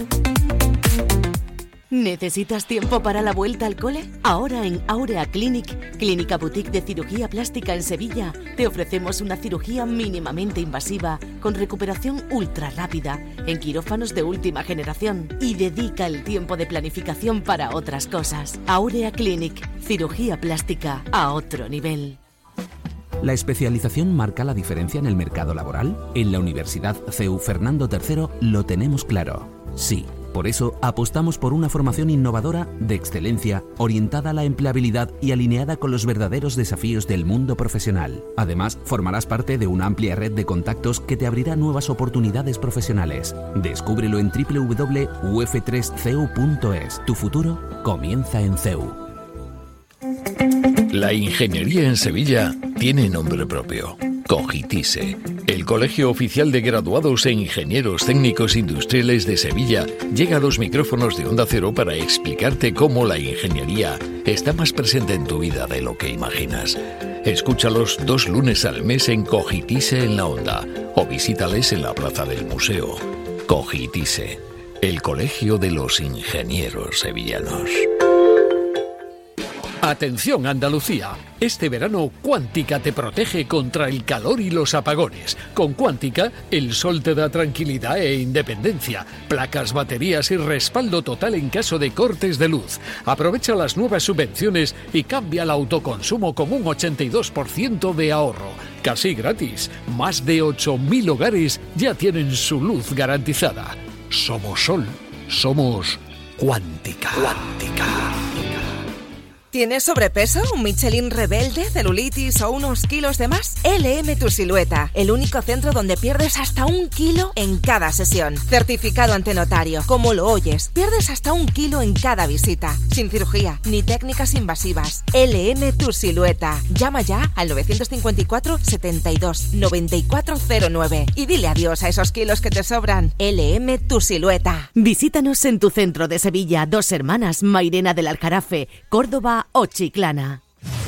¿Necesitas tiempo para la vuelta al cole? Ahora en Aurea Clinic, clínica boutique de cirugía plástica en Sevilla, te ofrecemos una cirugía mínimamente invasiva con recuperación ultra rápida en quirófanos de última generación y dedica el tiempo de planificación para otras cosas. Aurea Clinic, cirugía plástica a otro nivel. ¿La especialización marca la diferencia en el mercado laboral? En la Universidad C E U Fernando tercero lo tenemos claro. Sí. Por eso apostamos por una formación innovadora, de excelencia, orientada a la empleabilidad y alineada con los verdaderos desafíos del mundo profesional. Además, formarás parte de una amplia red de contactos que te abrirá nuevas oportunidades profesionales. Descúbrelo en doble u doble u doble u punto u f tres c e u punto es. Tu futuro comienza en C E U. La ingeniería en Sevilla tiene nombre propio. Cogitise, el Colegio Oficial de Graduados e Ingenieros Técnicos Industriales de Sevilla, llega a los micrófonos de Onda Cero para explicarte cómo la ingeniería está más presente en tu vida de lo que imaginas. Escúchalos dos lunes al mes en Cogitise en la Onda o visítales en la plaza del museo. Cogitise, el Colegio de los Ingenieros Sevillanos. Atención Andalucía, este verano Cuántica te protege contra el calor y los apagones. Con Cuántica, el sol te da tranquilidad e independencia, placas, baterías y respaldo total en caso de cortes de luz. Aprovecha las nuevas subvenciones y cambia el autoconsumo con un ochenta y dos por ciento de ahorro. Casi gratis, más de ocho mil hogares ya tienen su luz garantizada. Somos sol, somos cuántica. Cuántica. ¿Tienes sobrepeso, un Michelin rebelde, celulitis o unos kilos de más? L M Tu Silueta, el único centro donde pierdes hasta un kilo en cada sesión. Certificado ante notario, como lo oyes, pierdes hasta un kilo en cada visita. Sin cirugía, ni técnicas invasivas. L M Tu Silueta. Llama ya al nueve cinco cuatro, setenta y dos, noventa y cuatro cero nueve y dile adiós a esos kilos que te sobran. L M Tu Silueta. Visítanos en tu centro de Sevilla, Dos Hermanas, Mairena del Aljarafe, Córdoba o Chiclana.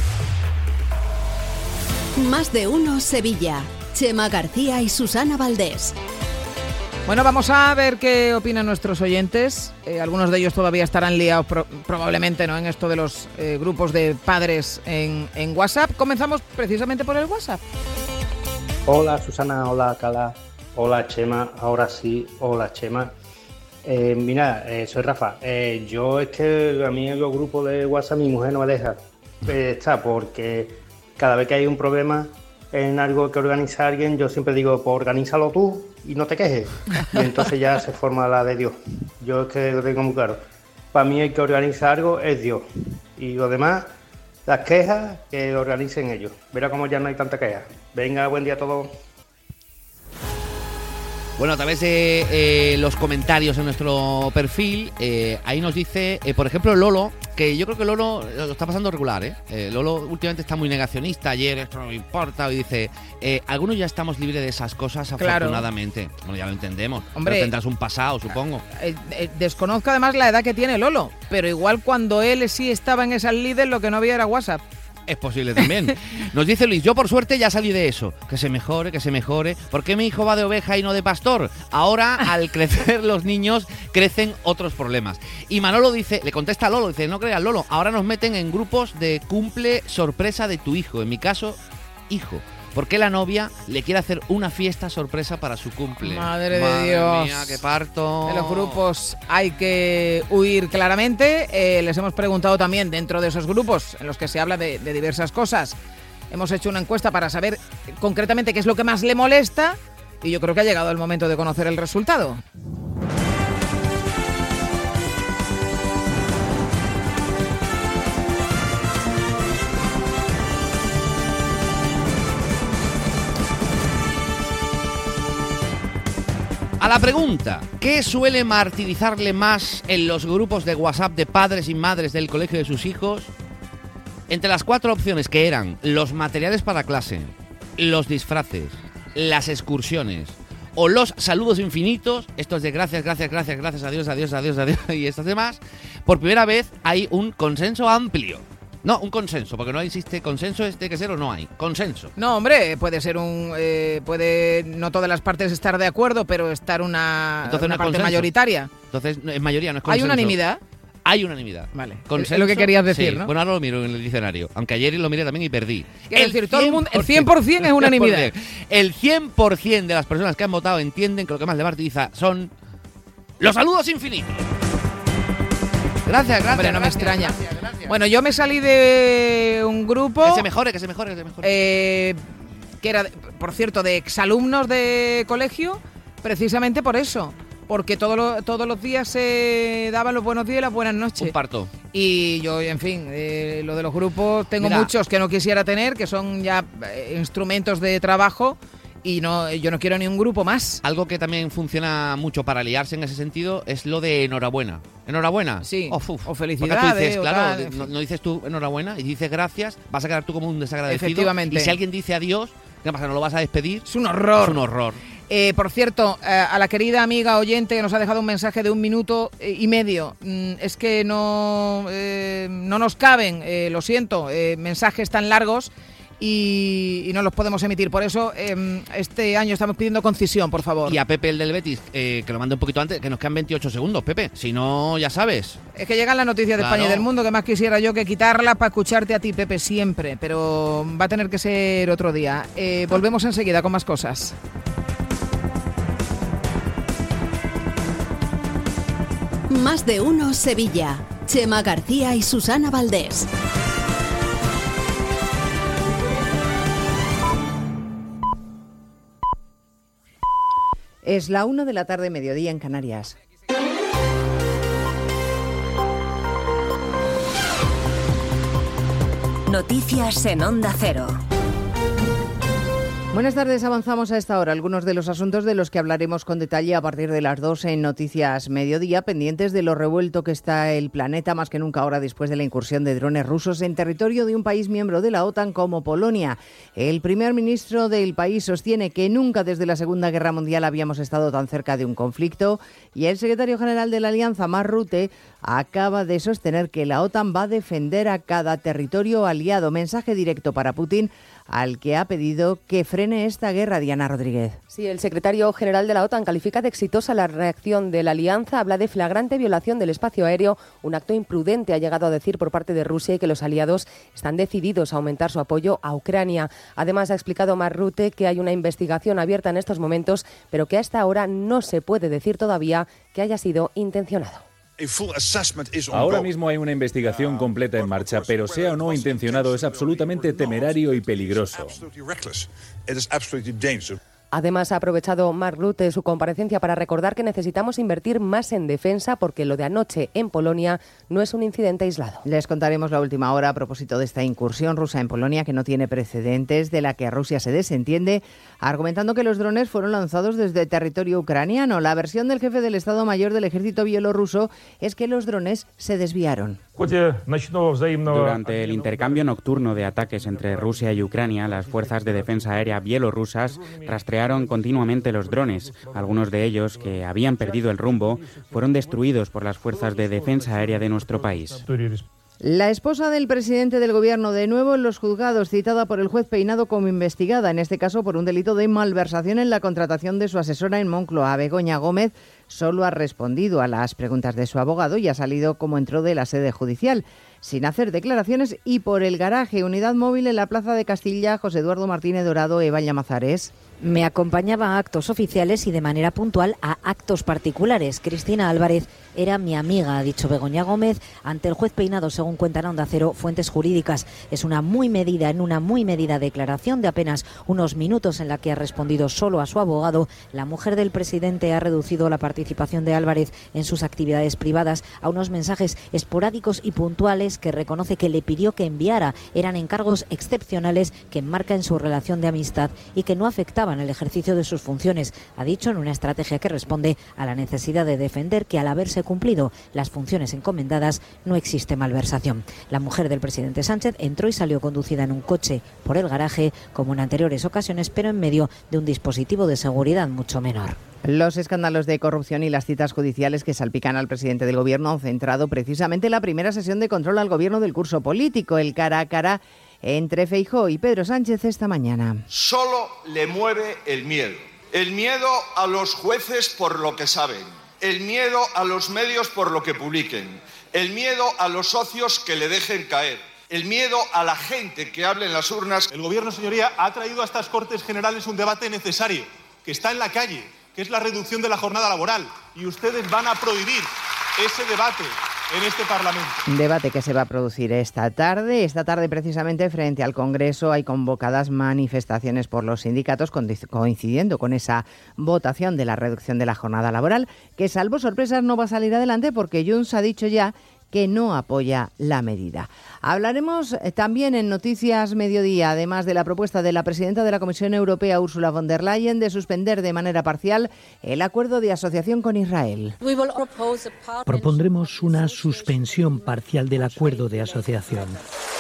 Más de uno Sevilla. Chema García y Susana Valdés. Bueno, vamos a ver qué opinan nuestros oyentes. Eh, algunos de ellos todavía estarán liados pro- probablemente, ¿no?, en esto de los eh, grupos de padres en, en WhatsApp. Comenzamos precisamente por el WhatsApp. Hola Susana, hola Cala, hola Chema, ahora sí, hola Chema. Eh, mira, eh, soy Rafa. Eh, yo es que a mí en los grupos de WhatsApp mi mujer no me deja eh, estar porque cada vez que hay un problema en algo que organiza alguien, yo siempre digo, pues organízalo tú y no te quejes. Y entonces ya se forma la de Dios. Yo es que lo tengo muy claro. Para mí el que organiza algo es Dios. Y lo demás, las quejas, que lo organicen ellos. Verá cómo ya no hay tanta queja. Venga, buen día a todos. Bueno, a través de eh, los comentarios en nuestro perfil, eh, ahí nos dice, eh, por ejemplo, Lolo, que yo creo que Lolo lo está pasando regular, ¿eh? eh Lolo últimamente está muy negacionista, ayer esto no me importa, y dice, eh, algunos ya estamos libres de esas cosas, afortunadamente. Claro. Bueno, ya lo entendemos. Hombre, pero tendrás un pasado, supongo. Eh, eh, desconozco además la edad que tiene Lolo, pero igual cuando él sí estaba en esas líderes, lo que no había era WhatsApp. Es posible también. Nos dice Luis, yo por suerte ya salí de eso. Que se mejore, que se mejore. ¿Por qué mi hijo va de oveja y no de pastor? Ahora, al crecer los niños, crecen otros problemas. Y Manolo dice, le contesta a Lolo, dice, no creas Lolo, ahora nos meten en grupos de cumple sorpresa de tu hijo. En mi caso, hijo. ¿Por qué la novia le quiere hacer una fiesta sorpresa para su cumple? Madre, Madre de Dios. mía, qué parto. De los grupos hay que huir claramente. Eh, les hemos preguntado también dentro de esos grupos en los que se habla de, de diversas cosas. Hemos hecho una encuesta para saber concretamente qué es lo que más le molesta y yo creo que ha llegado el momento de conocer el resultado. A la pregunta, ¿qué suele martirizarle más en los grupos de WhatsApp de padres y madres del colegio de sus hijos? Entre las cuatro opciones que eran los materiales para clase, los disfraces, las excursiones o los saludos infinitos, estos de gracias, gracias, gracias, gracias, adiós, adiós, adiós, adiós y estos demás, por primera vez hay un consenso amplio. No, un consenso, porque no existe consenso, es de que ser o no hay. Consenso. No, hombre, puede ser un... Eh, puede no todas las partes estar de acuerdo, pero estar una, Entonces, una no parte consenso. mayoritaria. Entonces, en mayoría no es consenso. ¿Hay unanimidad? Hay unanimidad. Vale. Consenso, es lo que querías decir, sí. ¿no? Bueno, ahora lo miro en el diccionario. Aunque ayer lo miré también y perdí. Es decir, todo el mundo, el cien por ciento es unanimidad. El cien por ciento de las personas que han votado entienden que lo que más le martiriza son los saludos infinitos. Gracias, gracias. Hombre, no gracias, me extraña. Gracias, gracias. Bueno, yo me salí de un grupo... Que se mejore, que se mejore, que se mejore. Eh, que era, por cierto, de exalumnos de colegio, precisamente por eso. Porque todo lo, todos los días se daban los buenos días y las buenas noches. Un parto. Y yo, en fin, eh, lo de los grupos, tengo Mira, muchos que no quisiera tener, que son ya eh, instrumentos de trabajo. Y no, yo no quiero ni un grupo más. Algo que también funciona mucho para liarse en ese sentido es lo de enhorabuena. ¿Enhorabuena? Sí, oh, uf. o felicidades. Porque tú dices, o claro, tal, en fin. no, no dices tú enhorabuena y dices gracias, vas a quedar tú como un desagradecido. Efectivamente. Y si alguien dice adiós, ¿qué pasa? ¿No lo vas a despedir? Es un horror. Es un horror. Eh, por cierto, eh, a la querida amiga oyente que nos ha dejado un mensaje de un minuto eh, y medio, mm, es que no, eh, no nos caben, eh, lo siento, eh, mensajes tan largos y, y no los podemos emitir. Por eso eh, este año estamos pidiendo concisión, por favor. Y a Pepe, el del Betis, eh, que lo mande un poquito antes, que nos quedan veintiocho segundos, Pepe. Si no, ya sabes. Es que llegan las noticias de Claro. España y del mundo, que más quisiera yo que quitarlas para escucharte a ti, Pepe, siempre. Pero va a tener que ser otro día. Eh, volvemos enseguida con más cosas. Más de uno Sevilla. Chema García y Susana Valdés. Es la una de la tarde, mediodía en Canarias. Noticias en Onda Cero. Buenas tardes, avanzamos a esta hora algunos de los asuntos de los que hablaremos con detalle a partir de las dos en Noticias Mediodía, pendientes de lo revuelto que está el planeta más que nunca ahora después de la incursión de drones rusos en territorio de un país miembro de la OTAN como Polonia. El primer ministro del país sostiene que nunca desde la Segunda Guerra Mundial habíamos estado tan cerca de un conflicto y el secretario general de la Alianza, Mark Rutte, acaba de sostener que la OTAN va a defender a cada territorio aliado. Mensaje directo para Putin, al que ha pedido que frene esta guerra. Diana Rodríguez. Sí, el secretario general de la OTAN califica de exitosa la reacción de la alianza, habla de flagrante violación del espacio aéreo, un acto imprudente, ha llegado a decir por parte de Rusia, y que los aliados están decididos a aumentar su apoyo a Ucrania. Además, ha explicado Mark Rutte que hay una investigación abierta en estos momentos, pero que a esta hora no se puede decir todavía que haya sido intencionado. Ahora mismo hay una investigación completa en marcha, pero sea o no intencionado, es absolutamente temerario y peligroso. Además, ha aprovechado Mark Rutte su comparecencia para recordar que necesitamos invertir más en defensa porque lo de anoche en Polonia no es un incidente aislado. Les contaremos la última hora a propósito de esta incursión rusa en Polonia que no tiene precedentes, de la que Rusia se desentiende, argumentando que los drones fueron lanzados desde territorio ucraniano. La versión del jefe del Estado Mayor del Ejército bielorruso es que los drones se desviaron. Durante el intercambio nocturno de ataques entre Rusia y Ucrania, las fuerzas de defensa aérea bielorrusas rastrearon continuamente los drones. Algunos de ellos, que habían perdido el rumbo, fueron destruidos por las fuerzas de defensa aérea de nuestro país. La esposa del presidente del gobierno, de nuevo en los juzgados, citada por el juez Peinado como investigada, en este caso por un delito de malversación en la contratación de su asesora en Moncloa. Begoña Gómez solo ha respondido a las preguntas de su abogado y ha salido como entró de la sede judicial, sin hacer declaraciones, y por el garaje, unidad móvil en la Plaza de Castilla, José Eduardo Martínez Dorado, Eva Llamazares. Me acompañaba a actos oficiales y de manera puntual a actos particulares. Cristina Álvarez era mi amiga, ha dicho Begoña Gómez ante el juez Peinado, según cuentan a Onda Cero fuentes jurídicas. Es una muy medida, en una muy medida declaración de apenas unos minutos en la que ha respondido solo a su abogado. La mujer del presidente ha reducido la participación de Álvarez en sus actividades privadas a unos mensajes esporádicos y puntuales que reconoce que le pidió que enviara. Eran encargos excepcionales que enmarcan su relación de amistad y que no afectaban el ejercicio de sus funciones, ha dicho, en una estrategia que responde a la necesidad de defender que, al haberse cumplido las funciones encomendadas, no existe malversación. La mujer del presidente Sánchez entró y salió conducida en un coche por el garaje, como en anteriores ocasiones, pero en medio de un dispositivo de seguridad mucho menor. Los escándalos de corrupción y las citas judiciales que salpican al presidente del gobierno han centrado precisamente la primera sesión de control al gobierno del curso político, el cara a cara entre Feijóo y Pedro Sánchez esta mañana. Solo le mueve el miedo. El miedo a los jueces por lo que saben. El miedo a los medios por lo que publiquen. El miedo a los socios que le dejen caer. El miedo a la gente que hable en las urnas. El gobierno, señoría, ha traído a estas Cortes Generales un debate necesario, que está en la calle, que es la reducción de la jornada laboral. Y ustedes van a prohibir ese debate en este Parlamento. Un debate que se va a producir esta tarde. Esta tarde, precisamente, frente al Congreso hay convocadas manifestaciones por los sindicatos, coincidiendo con esa votación de la reducción de la jornada laboral, que, salvo sorpresas, no va a salir adelante porque Junts ha dicho ya que no apoya la medida. Hablaremos también en Noticias Mediodía, además de la propuesta de la presidenta de la Comisión Europea, Ursula von der Leyen, de suspender de manera parcial el acuerdo de asociación con Israel. Propondremos una suspensión parcial del acuerdo de asociación.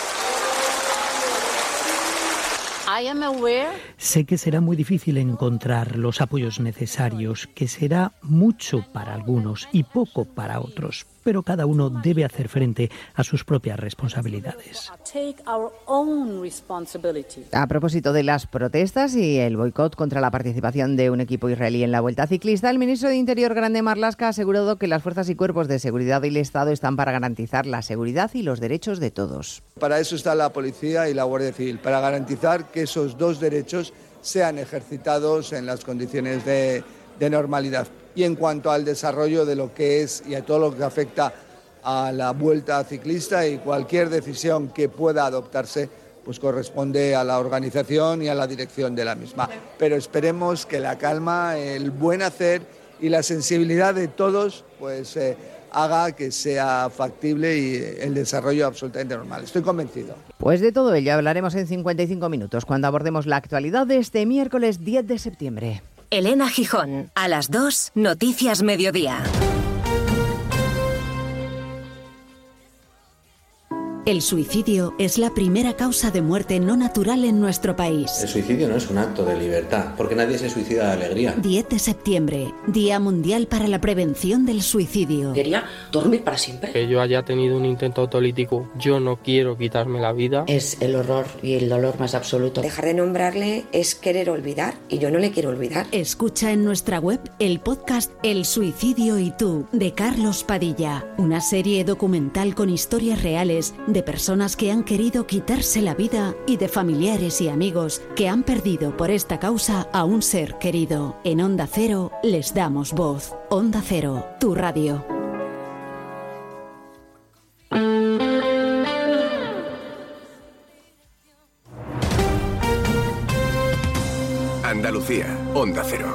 Sé que será muy difícil encontrar los apoyos necesarios, que será mucho para algunos y poco para otros, pero cada uno debe hacer frente a sus propias responsabilidades. A propósito de las protestas y el boicot contra la participación de un equipo israelí en la Vuelta Ciclista, el ministro de Interior, Grande Marlaska, ha asegurado que las fuerzas y cuerpos de seguridad del Estado están para garantizar la seguridad y los derechos de todos. Para eso está la policía y la Guardia Civil, para garantizar que esos dos derechos sean ejercitados en las condiciones de, de normalidad. Y en cuanto al desarrollo de lo que es y a todo lo que afecta a la Vuelta Ciclista y cualquier decisión que pueda adoptarse, pues corresponde a la organización y a la dirección de la misma. Pero esperemos que la calma, el buen hacer y la sensibilidad de todos pues eh, haga que sea factible y el desarrollo absolutamente normal. Estoy convencido. Pues de todo ello hablaremos en cincuenta y cinco minutos, cuando abordemos la actualidad de este miércoles diez de septiembre. Elena Gijón, a las dos, Noticias Mediodía. El suicidio es la primera causa de muerte no natural en nuestro país. El suicidio no es un acto de libertad, porque nadie se suicida de alegría. diez de septiembre, Día Mundial para la Prevención del Suicidio. Quería dormir para siempre. Que yo haya tenido un intento autolítico, yo no quiero quitarme la vida. Es el horror y el dolor más absoluto. Dejar de nombrarle es querer olvidar, y yo no le quiero olvidar. Escucha en nuestra web el podcast El Suicidio y tú, de Carlos Padilla. Una serie documental con historias reales de de personas que han querido quitarse la vida y de familiares y amigos que han perdido por esta causa a un ser querido. En Onda Cero les damos voz. Onda Cero, tu radio. Andalucía, Onda Cero.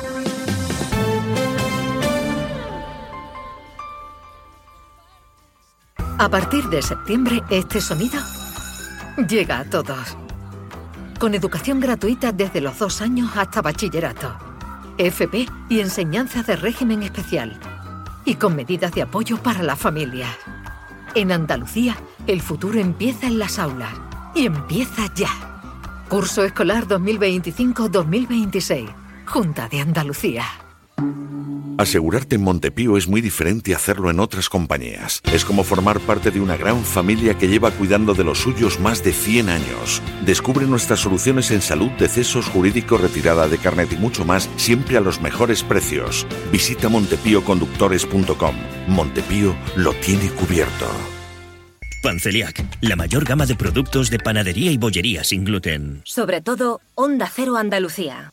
A partir de septiembre, este sonido llega a todos. Con educación gratuita desde los dos años hasta bachillerato, F P y enseñanza de régimen especial. Y con medidas de apoyo para las familias. En Andalucía, el futuro empieza en las aulas. Y empieza ya. Curso escolar dos mil veinticinco dos mil veintiséis. Junta de Andalucía. Asegurarte en Montepío es muy diferente a hacerlo en otras compañías. Es como formar parte de una gran familia que lleva cuidando de los suyos más de cien años. Descubre nuestras soluciones en salud, decesos, jurídico, retirada de carnet y mucho más, siempre a los mejores precios. Visita montepío conductores punto com. Montepío lo tiene cubierto. Panceliac, la mayor gama de productos de panadería y bollería sin gluten. Sobre todo, Onda Cero Andalucía.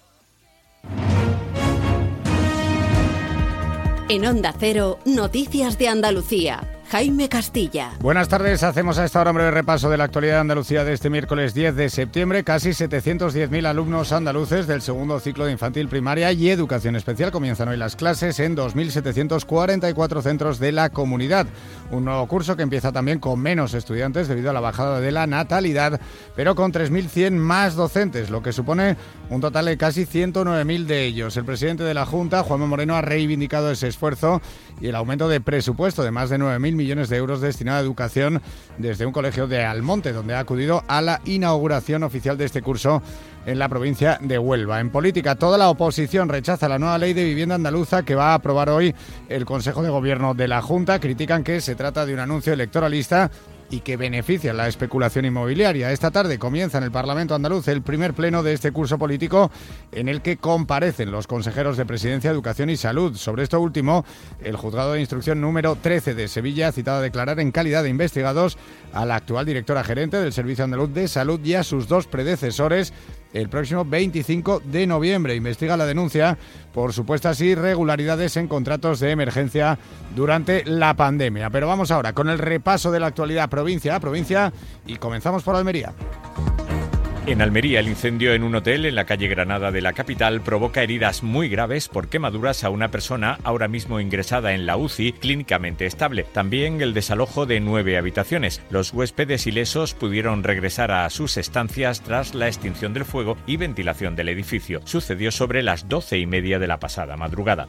En Onda Cero, Noticias de Andalucía. Jaime Castilla. Buenas tardes, hacemos a esta hora un breve repaso de la actualidad de Andalucía de este miércoles diez de septiembre. Casi setecientos diez mil alumnos andaluces del segundo ciclo de infantil primaria y educación especial comienzan hoy las clases en dos mil setecientos cuarenta y cuatro centros de la comunidad. Un nuevo curso que empieza también con menos estudiantes debido a la bajada de la natalidad, pero con tres mil cien más docentes, lo que supone un total de casi ciento nueve mil de ellos. El presidente de la Junta, Juanma Moreno, ha reivindicado ese esfuerzo y el aumento de presupuesto de más de nueve mil millones de euros destinado a educación desde un colegio de Almonte, donde ha acudido a la inauguración oficial de este curso en la provincia de Huelva. En política, toda la oposición rechaza la nueva ley de vivienda andaluza que va a aprobar hoy el Consejo de Gobierno de la Junta. Critican que se trata de un anuncio electoralista y que beneficia la especulación inmobiliaria. Esta tarde comienza en el Parlamento andaluz el primer pleno de este curso político en el que comparecen los consejeros de Presidencia, Educación y Salud. Sobre esto último, el juzgado de instrucción número trece de Sevilla ha citado a declarar en calidad de investigados a la actual directora gerente del Servicio Andaluz de Salud y a sus dos predecesores el próximo veinticinco de noviembre. Investiga la denuncia por supuestas irregularidades en contratos de emergencia durante la pandemia. Pero vamos ahora con el repaso de la actualidad provincia a provincia y comenzamos por Almería. En Almería, el incendio en un hotel en la calle Granada de la capital provoca heridas muy graves por quemaduras a una persona ahora mismo ingresada en la U C I clínicamente estable. También el desalojo de nueve habitaciones. Los huéspedes ilesos pudieron regresar a sus estancias tras la extinción del fuego y ventilación del edificio. Sucedió sobre las doce y media de la pasada madrugada.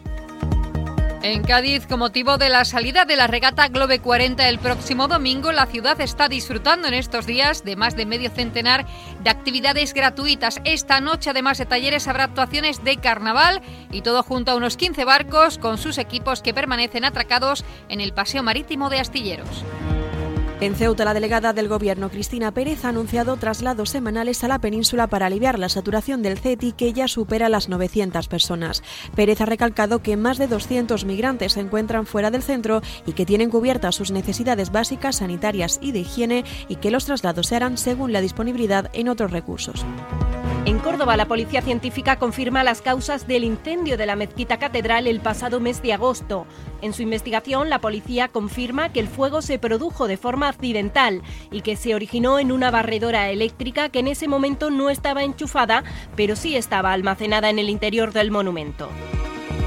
En Cádiz, con motivo de la salida de la regata Globe cuarenta el próximo domingo, la ciudad está disfrutando en estos días de más de medio centenar de actividades gratuitas. Esta noche, además de talleres, habrá actuaciones de carnaval y todo junto a unos quince barcos con sus equipos que permanecen atracados en el paseo marítimo de Astilleros. En Ceuta, la delegada del Gobierno, Cristina Pérez, ha anunciado traslados semanales a la península para aliviar la saturación del C E T I, que ya supera las novecientas personas. Pérez ha recalcado que más de doscientos migrantes se encuentran fuera del centro y que tienen cubiertas sus necesidades básicas, sanitarias y de higiene, y que los traslados se harán según la disponibilidad en otros recursos. En Córdoba, la policía científica confirma las causas del incendio de la mezquita catedral el pasado mes de agosto. En su investigación, la policía confirma que el fuego se produjo de forma accidental y que se originó en una barredora eléctrica que en ese momento no estaba enchufada, pero sí estaba almacenada en el interior del monumento.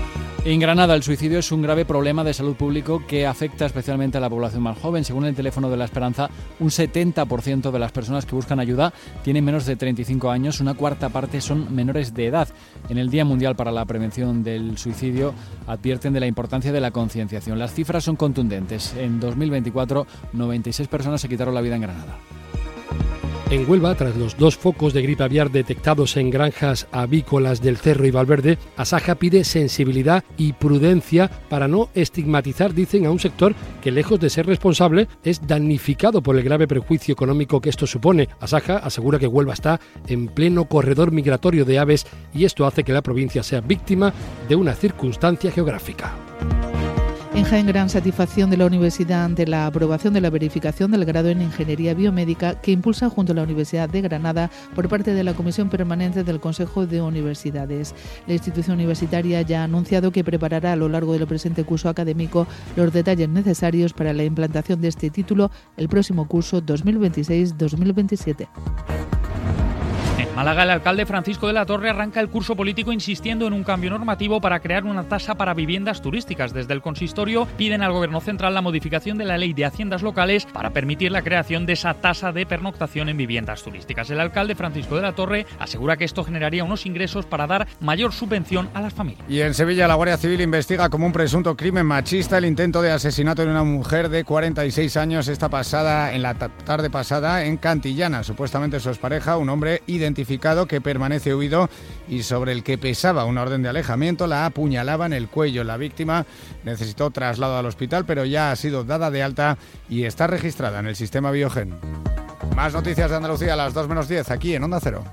En Granada, el suicidio es un grave problema de salud público que afecta especialmente a la población más joven. Según el teléfono de la Esperanza, un setenta por ciento de las personas que buscan ayuda tienen menos de treinta y cinco años, una cuarta parte son menores de edad. En el Día Mundial para la Prevención del Suicidio advierten de la importancia de la concienciación. Las cifras son contundentes. En dos mil veinticuatro, noventa y seis personas se quitaron la vida en Granada. En Huelva, tras los dos focos de gripe aviar detectados en granjas avícolas del Cerro y Valverde, Asaja pide sensibilidad y prudencia para no estigmatizar, dicen, a un sector que, lejos de ser responsable, es damnificado por el grave perjuicio económico que esto supone. Asaja asegura que Huelva está en pleno corredor migratorio de aves y esto hace que la provincia sea víctima de una circunstancia geográfica. En Jaén, gran satisfacción de la universidad ante la aprobación de la verificación del grado en Ingeniería Biomédica que impulsa junto a la Universidad de Granada por parte de la Comisión Permanente del Consejo de Universidades. La institución universitaria ya ha anunciado que preparará a lo largo del presente curso académico los detalles necesarios para la implantación de este título el próximo curso dos mil veintiséis dos mil veintisiete. En Málaga, el alcalde Francisco de la Torre arranca el curso político insistiendo en un cambio normativo para crear una tasa para viviendas turísticas. Desde el consistorio piden al Gobierno central la modificación de la Ley de Haciendas Locales para permitir la creación de esa tasa de pernoctación en viviendas turísticas. El alcalde Francisco de la Torre asegura que esto generaría unos ingresos para dar mayor subvención a las familias. Y en Sevilla, la Guardia Civil investiga como un presunto crimen machista el intento de asesinato de una mujer de cuarenta y seis años esta pasada, en la tarde pasada en Cantillana. Supuestamente su expareja, un hombre identificado que permanece huido y sobre el que pesaba una orden de alejamiento, la apuñalaba en el cuello. La víctima necesitó traslado al hospital, pero ya ha sido dada de alta y está registrada en el sistema Biogen. Más noticias de Andalucía a las dos menos diez, aquí en Onda Cero.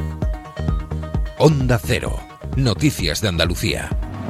Onda Cero. Noticias de Andalucía.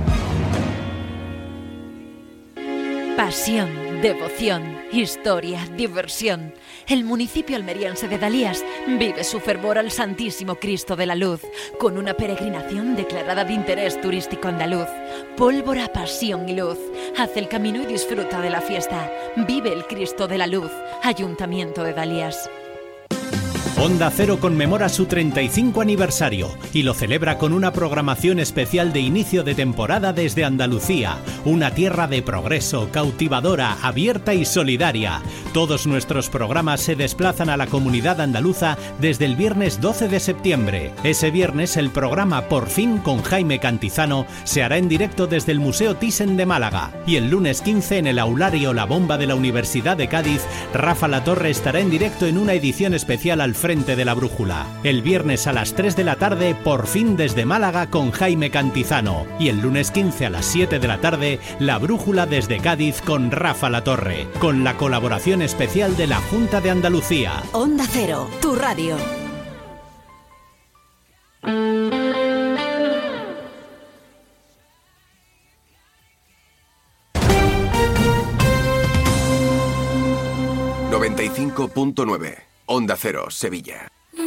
Pasión, devoción, historia, diversión. El municipio almeriense de Dalías vive su fervor al Santísimo Cristo de la Luz con una peregrinación declarada de interés turístico andaluz. Pólvora, pasión y luz. Haz el camino y disfruta de la fiesta. Vive el Cristo de la Luz. Ayuntamiento de Dalías. Onda Cero conmemora su treinta y cinco aniversario y lo celebra con una programación especial de inicio de temporada desde Andalucía, una tierra de progreso, cautivadora, abierta y solidaria. Todos nuestros programas se desplazan a la comunidad andaluza desde el viernes doce de septiembre. Ese viernes el programa Por Fin con Jaime Cantizano se hará en directo desde el Museo Thyssen de Málaga y el lunes quince en el aulario La Bomba de la Universidad de Cádiz, Rafa Latorre estará en directo en una edición especial al frente de la brújula. El viernes a las tres de la tarde, Por Fin desde Málaga con Jaime Cantizano. Y el lunes quince a las siete de la tarde, La Brújula desde Cádiz con Rafa Latorre. Con la colaboración especial de la Junta de Andalucía. Onda Cero, tu radio. noventa y cinco punto nueve. Onda Cero, Sevilla.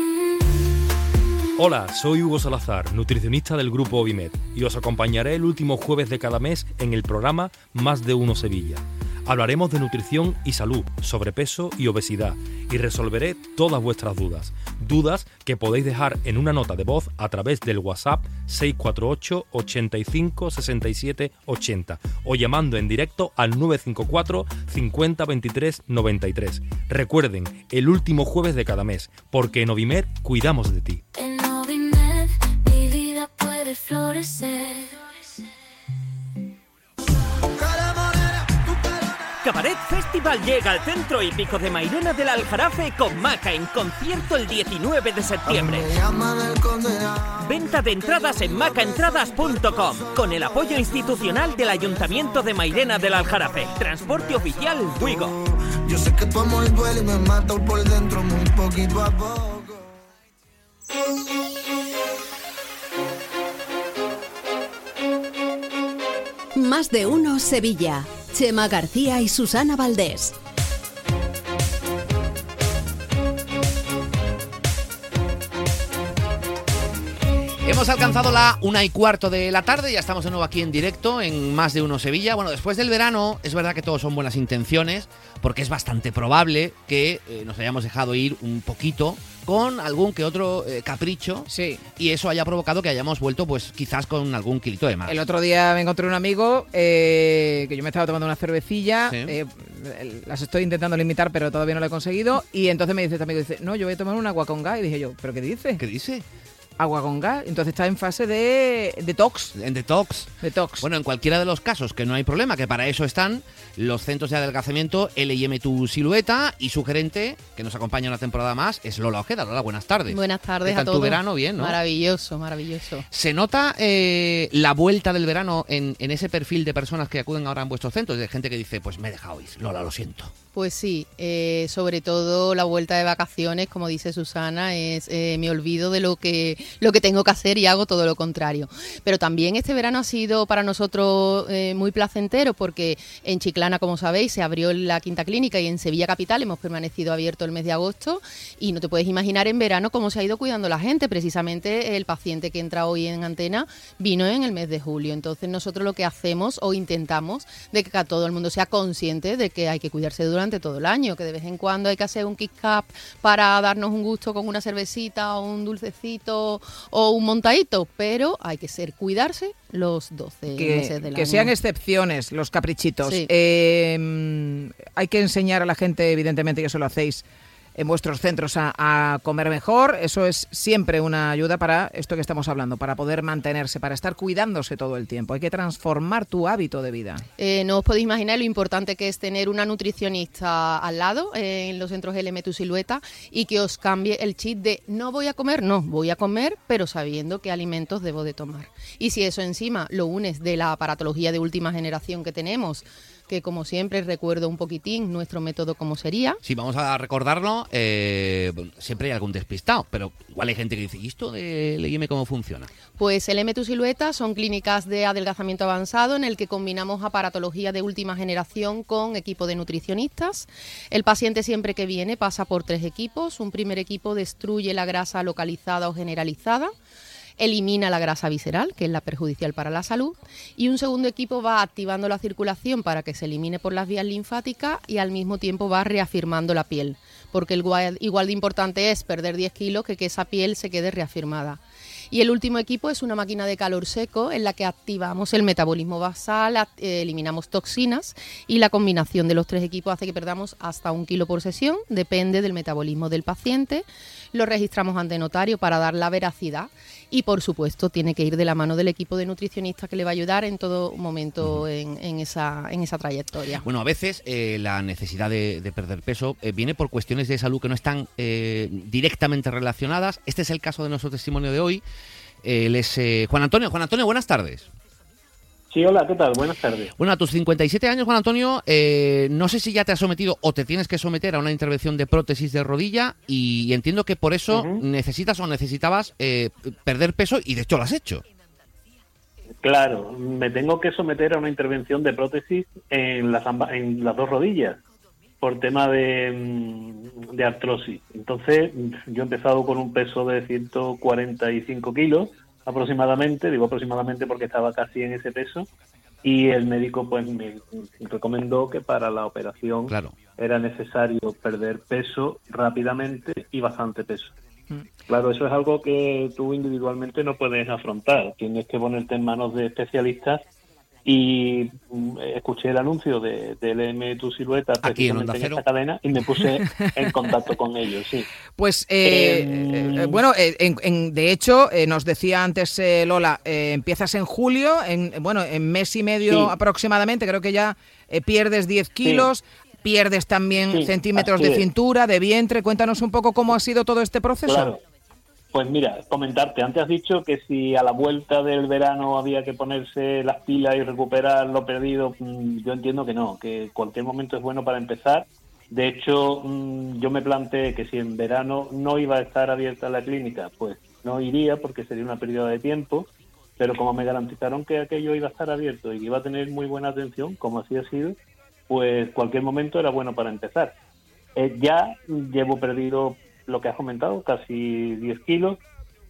Hola, soy Hugo Salazar, nutricionista del Grupo Ovimed, y os acompañaré el último jueves de cada mes en el programa Más de Uno Sevilla. Hablaremos de nutrición y salud, sobrepeso y obesidad, y resolveré todas vuestras dudas. Dudas que podéis dejar en una nota de voz a través del WhatsApp seis cuatro ocho, ochenta y cinco, sesenta y siete, ochenta o llamando en directo al nueve cinco cuatro, cincuenta, veintitrés, noventa y tres. Recuerden, el último jueves de cada mes, porque en Ovimed cuidamos de ti. En Ovimed mi vida puede florecer. Cabaret Festival llega al centro hípico de Mairena del Aljarafe con Maca en concierto el diecinueve de septiembre. Venta de entradas en maca entradas punto com con el apoyo institucional del Ayuntamiento de Mairena del Aljarafe. Transporte oficial Wigo. Yo sé que tu amor duele y me mata por dentro muy poquito a poco. Más de Uno Sevilla. Chema García y Susana Valdés. Hemos alcanzado la una y cuarto de la tarde, ya estamos de nuevo aquí en directo en Más de Uno Sevilla. Bueno, después del verano es verdad que todos son buenas intenciones, porque es bastante probable que eh, nos hayamos dejado ir un poquito con algún que otro eh, capricho, sí, y eso haya provocado que hayamos vuelto pues quizás con algún kilito de más. El otro día me encontré un amigo eh, que yo me estaba tomando una cervecilla, Sí. eh, las estoy intentando limitar pero todavía no lo he conseguido, y entonces me dice este amigo, dice, no, yo voy a tomar un agua con gas, y dije yo, ¿pero qué dice? ¿Qué dice? Agua con gas, entonces está en fase de detox. En detox. Detox. Bueno, en cualquiera de los casos, que no hay problema, que para eso están los centros de adelgazamiento L y M Tu Silueta, y su gerente, que nos acompaña una temporada más, es Lola Ojeda. Lola, buenas tardes. Buenas tardes ¿Qué tal a todos. tu verano? Bien, ¿no? Maravilloso, maravilloso. ¿Se nota eh, la vuelta del verano en, en ese perfil de personas que acuden ahora en vuestros centros? De gente que dice, pues me he dejado ir, Lola, lo siento. Pues sí, eh, sobre todo la vuelta de vacaciones, como dice Susana, es eh, me olvido de lo que lo que tengo que hacer y hago todo lo contrario. Pero también este verano ha sido para nosotros eh, muy placentero, porque en Chiclana, como sabéis, se abrió la quinta clínica, y en Sevilla Capital hemos permanecido abiertos el mes de agosto, y no te puedes imaginar en verano cómo se ha ido cuidando la gente. Precisamente el paciente que entra hoy en antena vino en el mes de julio. Entonces nosotros lo que hacemos o intentamos de que todo el mundo sea consciente de que hay que cuidarse durante durante todo el año, que de vez en cuando hay que hacer un kick up para darnos un gusto con una cervecita o un dulcecito o un montadito, pero hay que ser cuidarse los doce que, meses del que año. sean excepciones los caprichitos. Sí. Eh, hay que enseñar a la gente, evidentemente, que eso lo hacéis en vuestros centros, a, a comer mejor. Eso es siempre una ayuda para esto que estamos hablando, para poder mantenerse, para estar cuidándose todo el tiempo. Hay que transformar tu hábito de vida. Eh, no os podéis imaginar lo importante que es tener una nutricionista al lado eh, en los centros L M Tu Silueta, y que os cambie el chip de no voy a comer, no, voy a comer, pero sabiendo qué alimentos debo de tomar. Y si eso encima lo unes de la aparatología de última generación que tenemos, que como siempre recuerdo un poquitín nuestro método cómo sería. Sí, vamos a recordarlo. Eh, siempre hay algún despistado, pero igual hay gente que dice, ¿y esto de L y M cómo funciona? Pues L M Tu Silueta son clínicas de adelgazamiento avanzado en el que combinamos aparatología de última generación con equipo de nutricionistas. El paciente siempre que viene pasa por tres equipos. Un primer equipo destruye la grasa localizada o generalizada, elimina la grasa visceral, que es la perjudicial para la salud, y un segundo equipo va activando la circulación para que se elimine por las vías linfáticas, y al mismo tiempo va reafirmando la piel, porque igual, igual de importante es perder diez kilos que que esa piel se quede reafirmada. Y el último equipo es una máquina de calor seco en la que activamos el metabolismo basal, eh, eliminamos toxinas, y la combinación de los tres equipos hace que perdamos hasta un kilo por sesión, depende del metabolismo del paciente. Lo registramos ante notario para dar la veracidad, y por supuesto tiene que ir de la mano del equipo de nutricionistas que le va a ayudar en todo momento en, en, esa, en esa trayectoria. Bueno, a veces eh, la necesidad de, de perder peso eh, viene por cuestiones de salud que no están eh, directamente relacionadas. Este es el caso de nuestro testimonio de hoy. Él es eh, Juan Antonio. Juan Antonio, buenas tardes. Sí, hola, ¿qué tal? Buenas tardes. Bueno, a tus cincuenta y siete años, Juan Antonio, eh, no sé si ya te has sometido o te tienes que someter a una intervención de prótesis de rodilla, y entiendo que por eso uh-huh. necesitas o necesitabas eh, perder peso, y de hecho lo has hecho. Claro, me tengo que someter a una intervención de prótesis en las, en las dos rodillas por tema de, de artrosis. Entonces, yo he empezado con un peso de ciento cuarenta y cinco kilos aproximadamente, digo aproximadamente porque estaba casi en ese peso, y el médico pues me recomendó que para la operación claro. era necesario perder peso rápidamente y bastante peso. Claro, eso es algo que tú individualmente no puedes afrontar, tienes que ponerte en manos de especialistas, y escuché el anuncio de, de L M Tu Silueta precisamente en, en esta cadena, y me puse en contacto con ellos, sí. Pues, eh, eh, eh, bueno, eh, en, en, de hecho, eh, nos decía antes eh, Lola, eh, empiezas en julio, en bueno, en mes y medio sí. aproximadamente, creo que ya eh, pierdes diez kilos, sí. pierdes también sí, centímetros de cintura, de vientre. Cuéntanos un poco cómo ha sido todo este proceso. Claro. Pues mira, comentarte, antes has dicho que si a la vuelta del verano había que ponerse las pilas y recuperar lo perdido, yo entiendo que no, que cualquier momento es bueno para empezar. De hecho, yo me planteé que si en verano no iba a estar abierta la clínica, pues no iría porque sería una pérdida de tiempo, pero como me garantizaron que aquello iba a estar abierto y que iba a tener muy buena atención, como así ha sido, pues cualquier momento era bueno para empezar. Eh, ya llevo perdido lo que has comentado, casi diez kilos.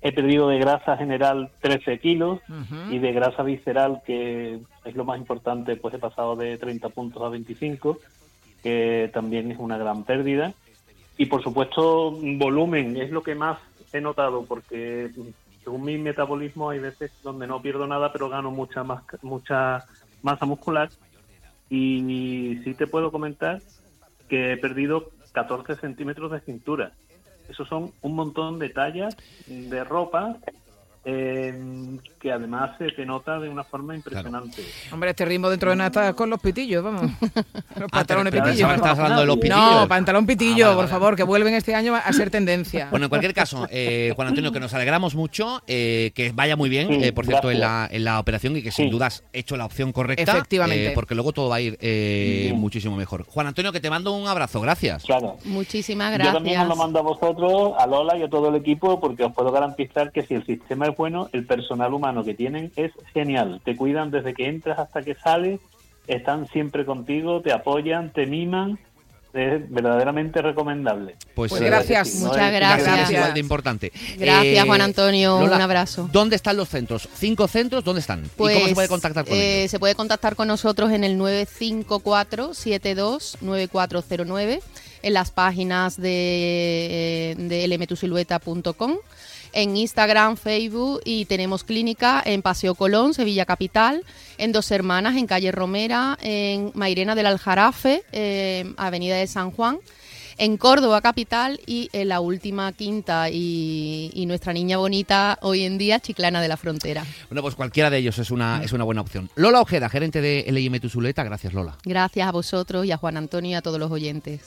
He perdido de grasa general trece kilos Uh-huh. y de grasa visceral, que es lo más importante, pues he pasado de treinta puntos a veinticinco, que también es una gran pérdida. Y por supuesto, volumen es lo que más he notado, porque según mi metabolismo hay veces donde no pierdo nada, pero gano mucha más, mucha masa muscular. Y sí te puedo comentar que he perdido catorce centímetros de cintura. Esos son un montón de tallas de ropa eh, que además se te nota de una forma impresionante. Claro. Hombre, este ritmo dentro de nada está con los pitillos, vamos. Los pantalones ah, pitillos. ¿Estás hablando de los pitillos? No, pantalón pitillo, Ah, vale, por vale. favor, que vuelven este año a ser tendencia. Bueno, en cualquier caso, eh, Juan Antonio, que nos alegramos mucho, eh, que vaya muy bien, Sí, eh, por cierto, en gracias. la, en la operación, y que sin Sí. duda has hecho la opción correcta. Efectivamente. eh, porque luego todo va a ir eh, Sí. muchísimo mejor. Juan Antonio, que te mando un abrazo, gracias. Claro. Muchísimas Yo también os lo gracias. mando a vosotros, a Lola y a todo el equipo, porque os puedo garantizar que si el sistema es bueno, el personal humano que tienen es genial. Te cuidan desde que entras hasta que sales, están siempre contigo, te apoyan, te miman. Es verdaderamente recomendable. Pues, Pues eh, gracias. Sí, no Muchas es- gracias. Gracias, igual de importante. Gracias, Eh, Juan Antonio. Lola, Un abrazo. ¿Dónde están los centros? ¿Cinco centros? ¿Dónde están? Pues, ¿Y cómo se puede contactar con eh, ellos? Se puede contactar con nosotros en el nueve cinco cuatro, siete dos, nueve cuatro cero nueve, en las páginas de, de l m tu silueta punto com, en Instagram, Facebook, y tenemos clínica en Paseo Colón, Sevilla Capital, en Dos Hermanas, en Calle Romera, en Mairena del Aljarafe, eh, Avenida de San Juan, en Córdoba Capital, y en la última quinta y, y nuestra niña bonita hoy en día, Chiclana de la Frontera. Bueno, pues cualquiera de ellos es una, es una buena opción. Lola Ojeda, gerente de L I M Tu Silueta. Gracias, Lola. Gracias a vosotros y a Juan Antonio y a todos los oyentes.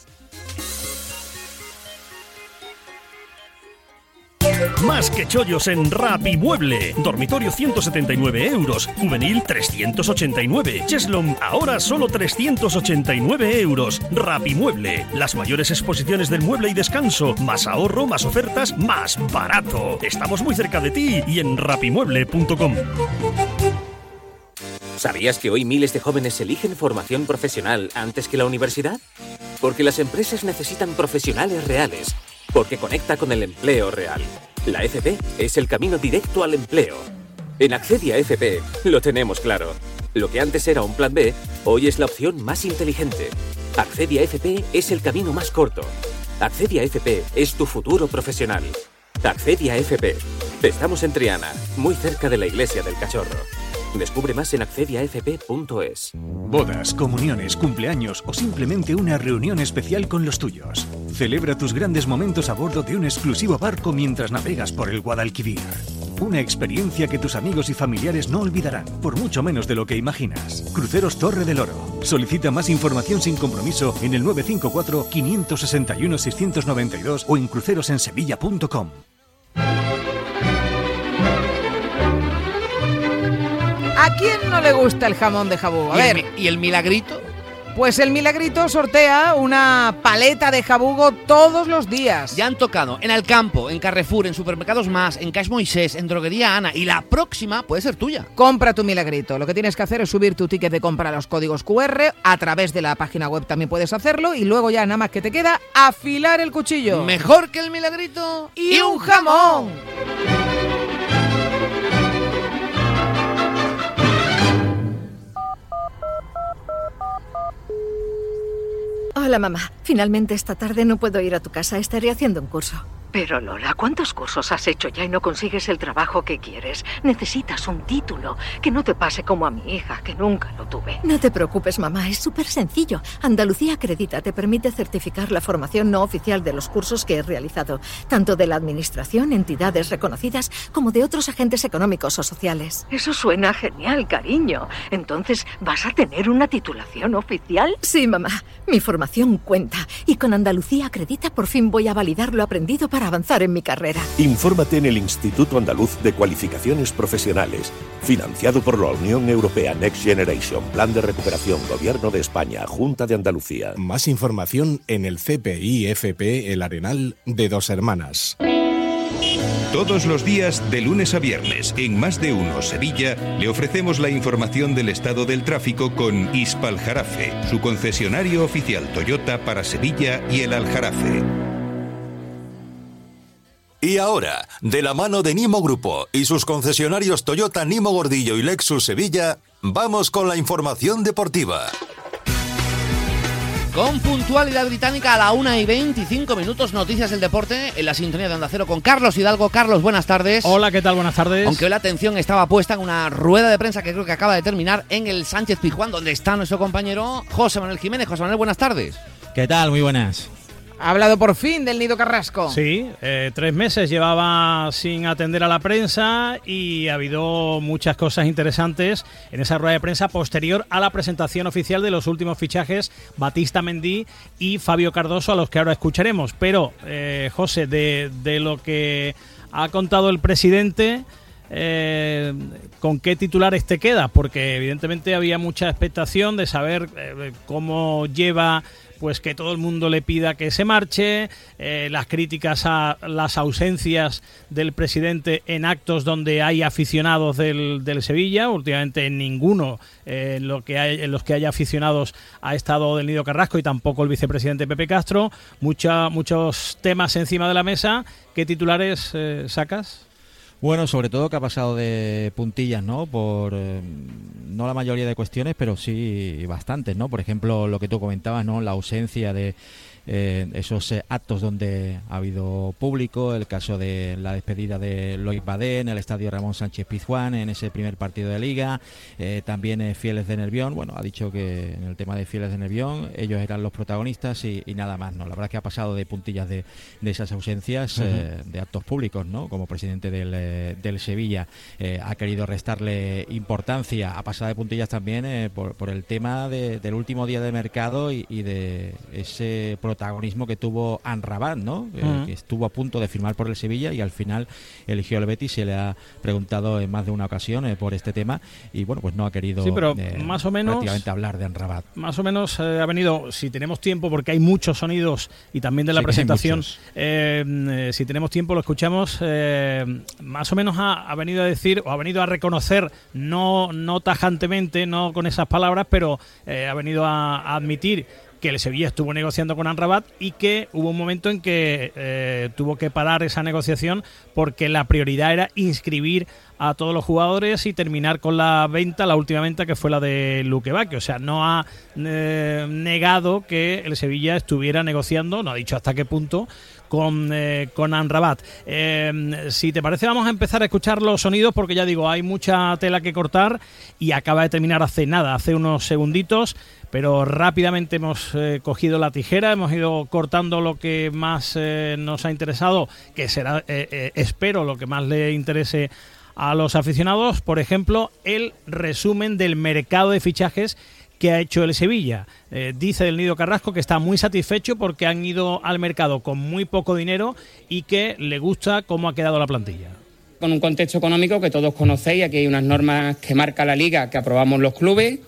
Más que chollos en Rapimueble. Dormitorio ciento setenta y nueve euros. Juvenil trescientos ochenta y nueve. Cheslom ahora solo trescientos ochenta y nueve euros. Rapimueble. Las mayores exposiciones del mueble y descanso. Más ahorro, más ofertas, más barato. Estamos muy cerca de ti y en rapimueble punto com. ¿Sabías que hoy miles de jóvenes eligen formación profesional antes que la universidad? Porque las empresas necesitan profesionales reales. Porque conecta con el empleo real. La F P es el camino directo al empleo. En Accedia F P lo tenemos claro. Lo que antes era un plan B, hoy es la opción más inteligente. Accedia F P es el camino más corto. Accedia F P es tu futuro profesional. Accedia F P. Estamos en Triana, muy cerca de la Iglesia del Cachorro. Descubre más en accedia f p punto es. Bodas, comuniones, cumpleaños o simplemente una reunión especial con los tuyos. Celebra tus grandes momentos a bordo de un exclusivo barco mientras navegas por el Guadalquivir. Una experiencia que tus amigos y familiares no olvidarán, por mucho menos de lo que imaginas. Cruceros Torre del Oro. Solicita más información sin compromiso en el nueve cinco cuatro, cinco seis uno, seis nueve dos o en cruceros en sevilla punto com. ¿A quién no le gusta el jamón de Jabú? A ¿Y, ver. el, mi- ¿Y el milagrito? Pues el Milagrito sortea una paleta de jabugo todos los días. Ya han tocado en Alcampo, en Carrefour, en Supermercados Más, en Cash Moisés, en Droguería Ana, y la próxima puede ser tuya. Compra tu Milagrito. Lo que tienes que hacer es subir tu ticket de compra a los códigos cu erre. A través de la página web también puedes hacerlo. Y luego ya nada más que te queda afilar el cuchillo. Mejor que el milagrito y un jamón. Hola, mamá. Finalmente esta tarde no puedo ir a tu casa. Estaré haciendo un curso. Pero Lola, ¿cuántos cursos has hecho ya y no consigues el trabajo que quieres? Necesitas un título. Que no te pase como a mi hija, que nunca lo tuve. No te preocupes, mamá. Es súper sencillo. Andalucía Acredita te permite certificar la formación no oficial de los cursos que he realizado, tanto de la administración, entidades reconocidas, como de otros agentes económicos o sociales. Eso suena genial, cariño. Entonces, ¿vas a tener una titulación oficial? Sí, mamá. Mi formación cuenta. Y con Andalucía Acredita por fin voy a validar lo aprendido para avanzar en mi carrera. Infórmate en el Instituto Andaluz de Cualificaciones Profesionales, financiado por la Unión Europea Next Generation, Plan de Recuperación, Gobierno de España, Junta de Andalucía. Más información en el C P I F P El Arenal de Dos Hermanas. Todos los días, de lunes a viernes, en Más de Uno Sevilla, le ofrecemos la información del estado del tráfico con Hispaljarafe, su concesionario oficial Toyota para Sevilla y el Aljarafe. Y ahora, de la mano de Nimo Grupo y sus concesionarios Toyota Nimo Gordillo y Lexus Sevilla, vamos con la información deportiva. Con puntualidad británica a la una y veinticinco minutos, noticias del deporte en la sintonía de Onda Cero con Carlos Hidalgo. Carlos, buenas tardes. Hola, ¿qué tal? Buenas tardes. Aunque hoy la atención estaba puesta en una rueda de prensa que creo que acaba de terminar en el Sánchez Pizjuán, donde está nuestro compañero José Manuel Jiménez. José Manuel, buenas tardes. ¿Qué tal? Muy buenas. Ha hablado por fin del Nido Carrasco. Sí, eh, tres meses llevaba sin atender a la prensa y ha habido muchas cosas interesantes en esa rueda de prensa posterior a la presentación oficial de los últimos fichajes, Batista Mendy y Fabio Cardoso, a los que ahora escucharemos. Pero, eh, José, de, de lo que ha contado el presidente, eh, ¿con qué titulares te quedas? Porque evidentemente había mucha expectación de saber eh, cómo lleva... pues que todo el mundo le pida que se marche, eh, las críticas a las ausencias del presidente en actos donde hay aficionados del, del Sevilla, últimamente en ninguno eh, en, lo que hay, en los que haya aficionados ha estado del Nido Carrasco y tampoco el vicepresidente Pepe Castro, Mucha, muchos temas encima de la mesa. ¿Qué titulares eh, sacas? Bueno, sobre todo que ha pasado de puntillas, ¿no? Por eh, no la mayoría de cuestiones, pero sí bastantes, ¿no? Por ejemplo, lo que tú comentabas, ¿no? La ausencia de eh, esos eh, actos donde ha habido público, el caso de la despedida de Loic Badé en el estadio Ramón Sánchez Pizjuán en ese primer partido de Liga, eh, también eh, Fieles de Nervión. Bueno, ha dicho que en el tema de Fieles de Nervión ellos eran los protagonistas y, y nada más, ¿no? La verdad es que ha pasado de puntillas de, de esas ausencias, uh-huh. eh, de actos públicos, ¿no? Como presidente del, eh, del Sevilla eh, ha querido restarle importancia, ha pasado de puntillas también eh, por, por el tema de, del último día de mercado y, y de ese protagonismo que tuvo Amrabat, ¿no? Eh, uh-huh. que estuvo a punto de firmar por el Sevilla y al final eligió el Betis. Se le ha preguntado en más de una ocasión eh, por este tema y bueno, pues no ha querido sí, pero eh, más o menos, prácticamente hablar de Amrabat. Más o menos eh, ha venido, si tenemos tiempo, porque hay muchos sonidos y también de la sí, presentación, eh, eh, si tenemos tiempo lo escuchamos, eh, más o menos ha, ha venido a decir o ha venido a reconocer, no, no tajantemente, no con esas palabras, pero eh, ha venido a, a admitir que el Sevilla estuvo negociando con Amrabat y que hubo un momento en que eh, tuvo que parar esa negociación porque la prioridad era inscribir a todos los jugadores y terminar con la venta, la última venta que fue la de Luque Bacchio. O sea, no ha eh, negado que el Sevilla estuviera negociando, no ha dicho hasta qué punto, con, eh, con Amrabat. Eh, si te parece, vamos a empezar a escuchar los sonidos porque ya digo, hay mucha tela que cortar y acaba de terminar hace nada, hace unos segunditos, pero rápidamente hemos eh, cogido la tijera, hemos ido cortando lo que más eh, nos ha interesado, que será, eh, eh, espero, lo que más le interese a los aficionados. Por ejemplo, el resumen del mercado de fichajes que ha hecho el Sevilla. Eh, dice el Nido Carrasco que está muy satisfecho porque han ido al mercado con muy poco dinero y que le gusta cómo ha quedado la plantilla. Con un contexto económico que todos conocéis, aquí hay unas normas que marca la Liga que aprobamos los clubes.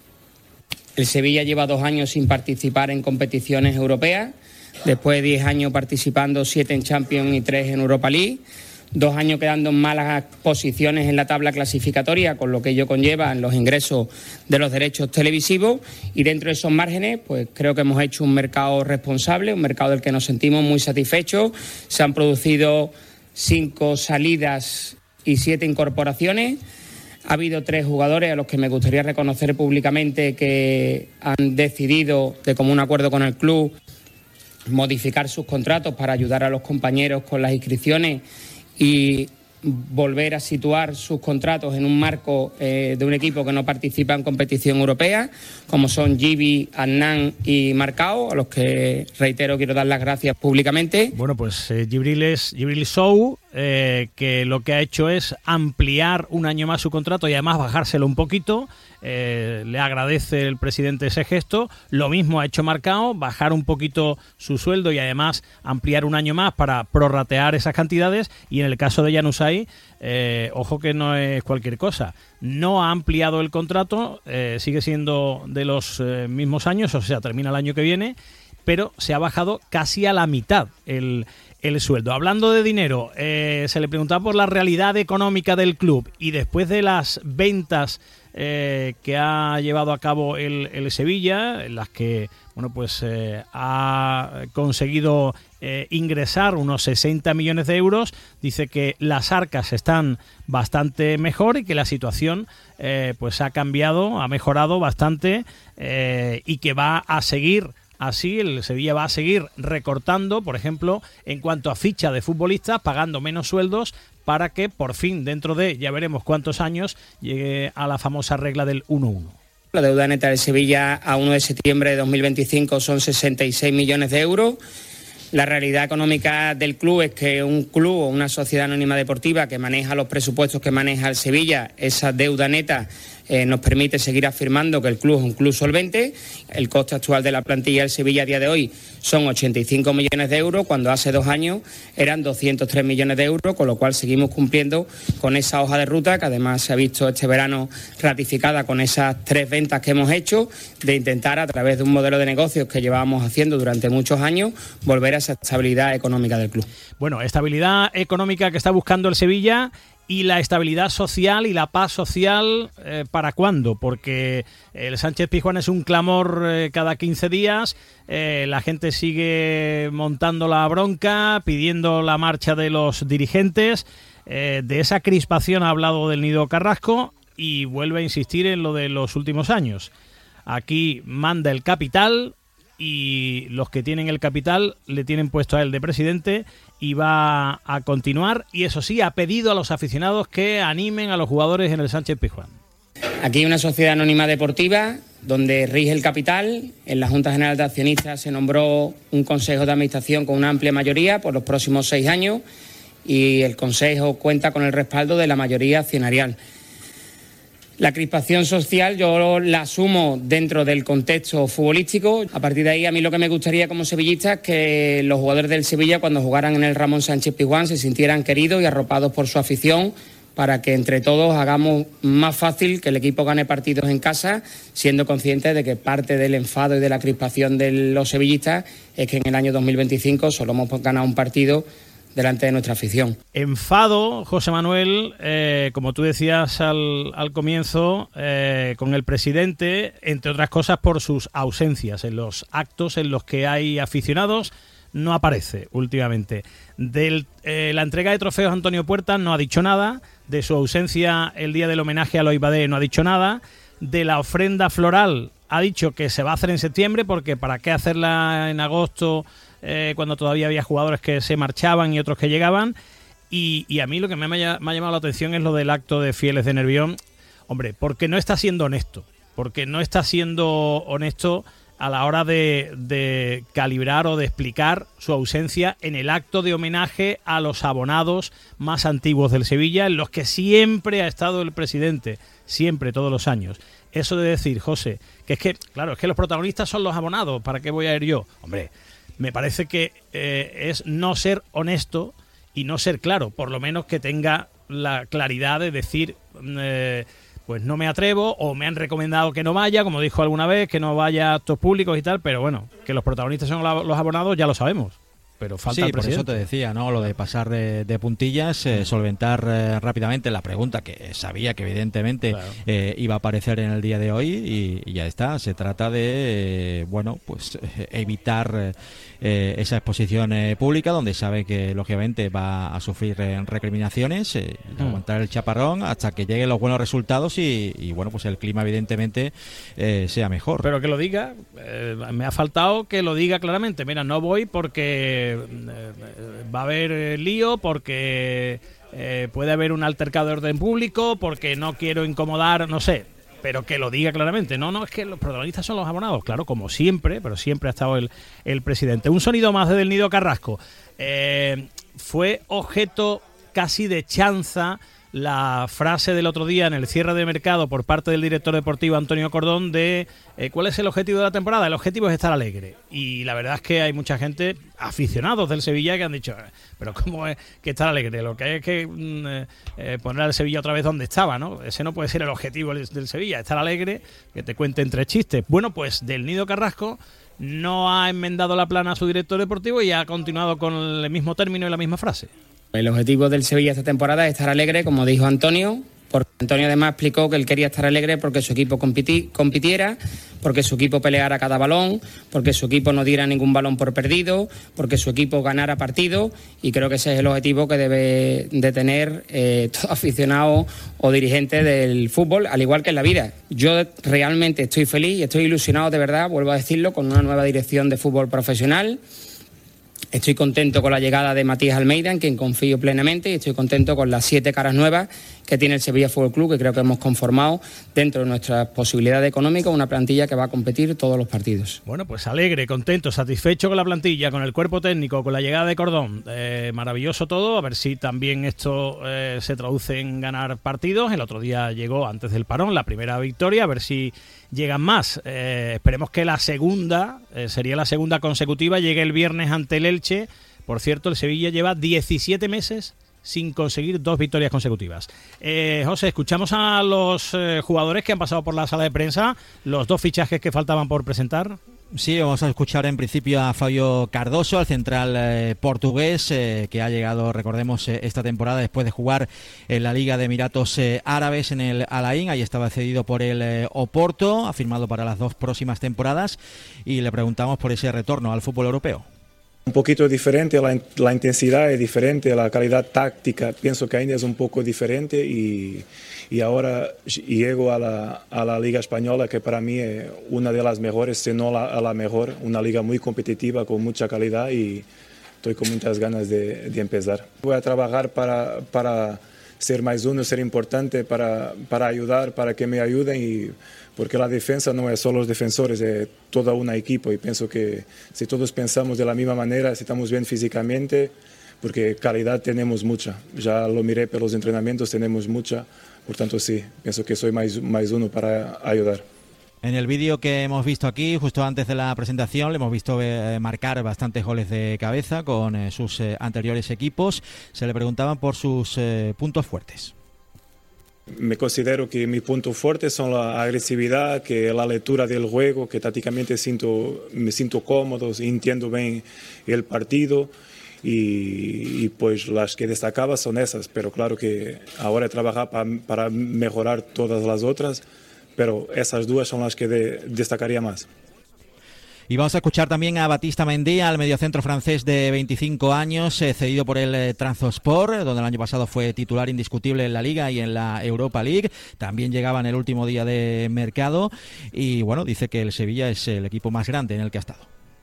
El Sevilla lleva dos años sin participar en competiciones europeas, después de diez años participando, siete en Champions y tres en Europa League. Dos años quedando en malas posiciones en la tabla clasificatoria, con lo que ello conlleva en los ingresos de los derechos televisivos. Y dentro de esos márgenes, pues creo que hemos hecho un mercado responsable, un mercado del que nos sentimos muy satisfechos. Se han producido cinco salidas y siete incorporaciones. Ha habido tres jugadores a los que me gustaría reconocer públicamente que han decidido, de común acuerdo con el club, modificar sus contratos para ayudar a los compañeros con las inscripciones y volver a situar sus contratos en un marco eh, de un equipo que no participa en competición europea, como son Gibi, Adnan y Marcao, a los que, reitero, quiero dar las gracias públicamente. Bueno, pues eh, Gibril es Gibril Sou, eh, que lo que ha hecho es ampliar un año más su contrato y además bajárselo un poquito. Eh, le agradece el presidente ese gesto. Lo mismo ha hecho Marcao, bajar un poquito su sueldo y además ampliar un año más para prorratear esas cantidades. Y en el caso de Januzaj, eh, ojo que no es cualquier cosa, no ha ampliado el contrato, eh, sigue siendo de los eh, mismos años, o sea, termina el año que viene, pero se ha bajado casi a la mitad el, el sueldo. Hablando de dinero, eh, se le preguntaba por la realidad económica del club y después de las ventas eh, que ha llevado a cabo el, el Sevilla, en las que bueno pues eh, ha conseguido eh, ingresar unos sesenta millones de euros. Dice que las arcas están bastante mejor y que la situación eh, pues ha cambiado, ha mejorado bastante eh, y que va a seguir así. El Sevilla va a seguir recortando, por ejemplo, en cuanto a ficha de futbolistas, pagando menos sueldos para que por fin, dentro de ya veremos cuántos años, llegue a la famosa regla del uno uno. La deuda neta del Sevilla a uno de septiembre de dos mil veinticinco son sesenta y seis millones de euros. La realidad económica del club es que un club o una sociedad anónima deportiva que maneja los presupuestos que maneja el Sevilla, esa deuda neta eh, nos permite seguir afirmando que el club es un club solvente. El coste actual de la plantilla del Sevilla a día de hoy son ochenta y cinco millones de euros, cuando hace dos años eran doscientos tres millones de euros, con lo cual seguimos cumpliendo con esa hoja de ruta que además se ha visto este verano ratificada con esas tres ventas que hemos hecho, de intentar a través de un modelo de negocios que llevábamos haciendo durante muchos años volver a esa estabilidad económica del club. Bueno, estabilidad económica que está buscando el Sevilla. ¿Y la estabilidad social y la paz social eh, para cuándo? Porque el Sánchez Pizjuán es un clamor eh, cada quince días, eh, la gente sigue montando la bronca, pidiendo la marcha de los dirigentes, eh, de esa crispación ha hablado del Nido Carrasco y vuelve a insistir en lo de los últimos años. Aquí manda el capital y los que tienen el capital le tienen puesto a él de presidente y va a continuar, y eso sí, ha pedido a los aficionados que animen a los jugadores en el Sánchez Pizjuán. Aquí hay una sociedad anónima deportiva donde rige el capital. En la Junta General de Accionistas se nombró un consejo de administración con una amplia mayoría por los próximos seis años y el consejo cuenta con el respaldo de la mayoría accionarial. La crispación social yo la asumo dentro del contexto futbolístico. A partir de ahí, a mí lo que me gustaría como sevillista es que los jugadores del Sevilla, cuando jugaran en el Ramón Sánchez Pizjuán, se sintieran queridos y arropados por su afición, para que entre todos hagamos más fácil que el equipo gane partidos en casa, siendo conscientes de que parte del enfado y de la crispación de los sevillistas es que en el año dos mil veinticinco solo hemos ganado un partido delante de nuestra afición. Enfado, José Manuel, eh, como tú decías al, al comienzo, eh, con el presidente, entre otras cosas por sus ausencias en los actos en los que hay aficionados. No aparece últimamente. De eh, la entrega de trofeos a Antonio Puerta no ha dicho nada. De su ausencia el día del homenaje a Eloy Badé no ha dicho nada. De la ofrenda floral ha dicho que se va a hacer en septiembre, porque para qué hacerla en agosto eh, cuando todavía había jugadores que se marchaban y otros que llegaban. Y, y a mí lo que me ha, me ha llamado la atención es lo del acto de Fieles de Nervión. Hombre, porque no está siendo honesto. Porque no está siendo honesto a la hora de, de calibrar o de explicar su ausencia en el acto de homenaje a los abonados más antiguos del Sevilla, en los que siempre ha estado el presidente, siempre, todos los años. Eso de decir, José, que es que, claro, es que los protagonistas son los abonados, ¿para qué voy a ir yo? Hombre, me parece que eh, es no ser honesto y no ser claro, por lo menos que tenga la claridad de decir... Eh, pues no me atrevo, o me han recomendado que no vaya, como dijo alguna vez, que no vaya a actos públicos y tal, pero bueno, que los protagonistas son los abonados ya lo sabemos. Pero falta sí, el presidente. Por eso te decía, ¿no? Lo de pasar de, de puntillas, eh, solventar eh, rápidamente la pregunta que sabía que evidentemente claro. eh, iba a aparecer en el día de hoy y, y ya está. Se trata de, eh, bueno, pues eh, evitar eh, esa exposición eh, pública donde sabe que lógicamente va a sufrir eh, recriminaciones, eh, mm. aguantar el chaparrón hasta que lleguen los buenos resultados y, y bueno, pues el clima evidentemente eh, sea mejor. Pero que lo diga, eh, me ha faltado que lo diga claramente. Mira, no voy porque va a haber eh, lío, porque eh, puede haber un altercado de orden público, porque no quiero incomodar, no sé, pero que lo diga claramente. No, no, es que los protagonistas son los abonados, claro, como siempre, pero siempre ha estado el, el presidente. Un sonido más del Nido Carrasco. Eh, fue objeto casi de chanza la frase del otro día en el cierre de mercado por parte del director deportivo Antonio Cordón de eh, ¿cuál es el objetivo de la temporada? El objetivo es estar alegre. Y la verdad es que hay mucha gente, aficionados del Sevilla, que han dicho, pero ¿cómo es que estar alegre? Lo que hay es que mm, eh, poner al Sevilla otra vez donde estaba, ¿no? Ese no puede ser el objetivo del, del Sevilla, estar alegre, que te cuenten tres chistes. Bueno, pues del Nido Carrasco no ha enmendado la plana a su director deportivo y ha continuado con el mismo término y la misma frase. El objetivo del Sevilla esta temporada es estar alegre, como dijo Antonio, Porque Antonio además explicó que él quería estar alegre porque su equipo compiti- compitiera, porque su equipo peleara cada balón, porque su equipo no diera ningún balón por perdido, porque su equipo ganara partido, y creo que ese es el objetivo que debe de tener eh, todo aficionado o dirigente del fútbol, al igual que en la vida. Yo realmente estoy feliz y estoy ilusionado de verdad, vuelvo a decirlo, con una nueva dirección de fútbol profesional. Estoy contento con la llegada de Matías Almeida, en quien confío plenamente, y estoy contento con las siete caras nuevas que tiene el Sevilla Fútbol Club, que creo que hemos conformado dentro de nuestras posibilidades económicas una plantilla que va a competir todos los partidos. Bueno, pues alegre, contento, satisfecho con la plantilla, con el cuerpo técnico, con la llegada de Cordón. Eh, maravilloso todo, a ver si también esto eh, se traduce en ganar partidos. El otro día llegó, antes del parón, la primera victoria, a ver si llegan más. Eh, esperemos que la segunda, eh, sería la segunda consecutiva, llegue el viernes ante el Elche. Por cierto, el Sevilla lleva diecisiete meses sin conseguir dos victorias consecutivas. Eh, José, escuchamos a los eh, jugadores que han pasado por la sala de prensa, los dos fichajes que faltaban por presentar. Sí, vamos a escuchar en principio a Fabio Cardoso, al central eh, portugués, eh, que ha llegado, recordemos, eh, esta temporada después de jugar en la Liga de Emiratos eh, Árabes en el Al Ain. Ahí estaba cedido por el eh, Oporto, ha firmado para las dos próximas temporadas, y le preguntamos por ese retorno al fútbol europeo. Un poquito diferente, la, la intensidad es diferente, la calidad táctica pienso que ainda es un poco diferente, y, y ahora llego a la, a la Liga Española, que para mí es una de las mejores, si no la, a la mejor, una liga muy competitiva con mucha calidad, y estoy con muchas ganas de, de empezar. Voy a trabajar para, para ser más uno, ser importante, para, para ayudar, para que me ayuden, y porque la defensa no es solo los defensores, es toda una equipo, y pienso que si todos pensamos de la misma manera, si estamos bien físicamente, porque calidad tenemos mucha, ya lo miré por los entrenamientos, tenemos mucha, por tanto sí, pienso que soy más, más uno para ayudar. En el vídeo que hemos visto aquí, justo antes de la presentación, le hemos visto eh, marcar bastantes goles de cabeza con eh, sus eh, anteriores equipos. Se le preguntaban por sus eh, puntos fuertes. Me considero que mis puntos fuertes son la agresividad, que la lectura del juego, que tácticamente siento, me siento cómodo, entiendo bien el partido, y, y pues las que destacaba son esas, pero claro que ahora he trabajado pa, para mejorar todas las otras, pero esas dos son las que de, destacaría más. Y vamos a escuchar también a Batista Mendy, al mediocentro francés de veinticinco años, eh, cedido por el eh, Trabzonspor, donde el año pasado fue titular indiscutible en la Liga y en la Europa League. También llegaba en el último día de mercado, y bueno, dice que el Sevilla es el equipo más grande en el que ha estado.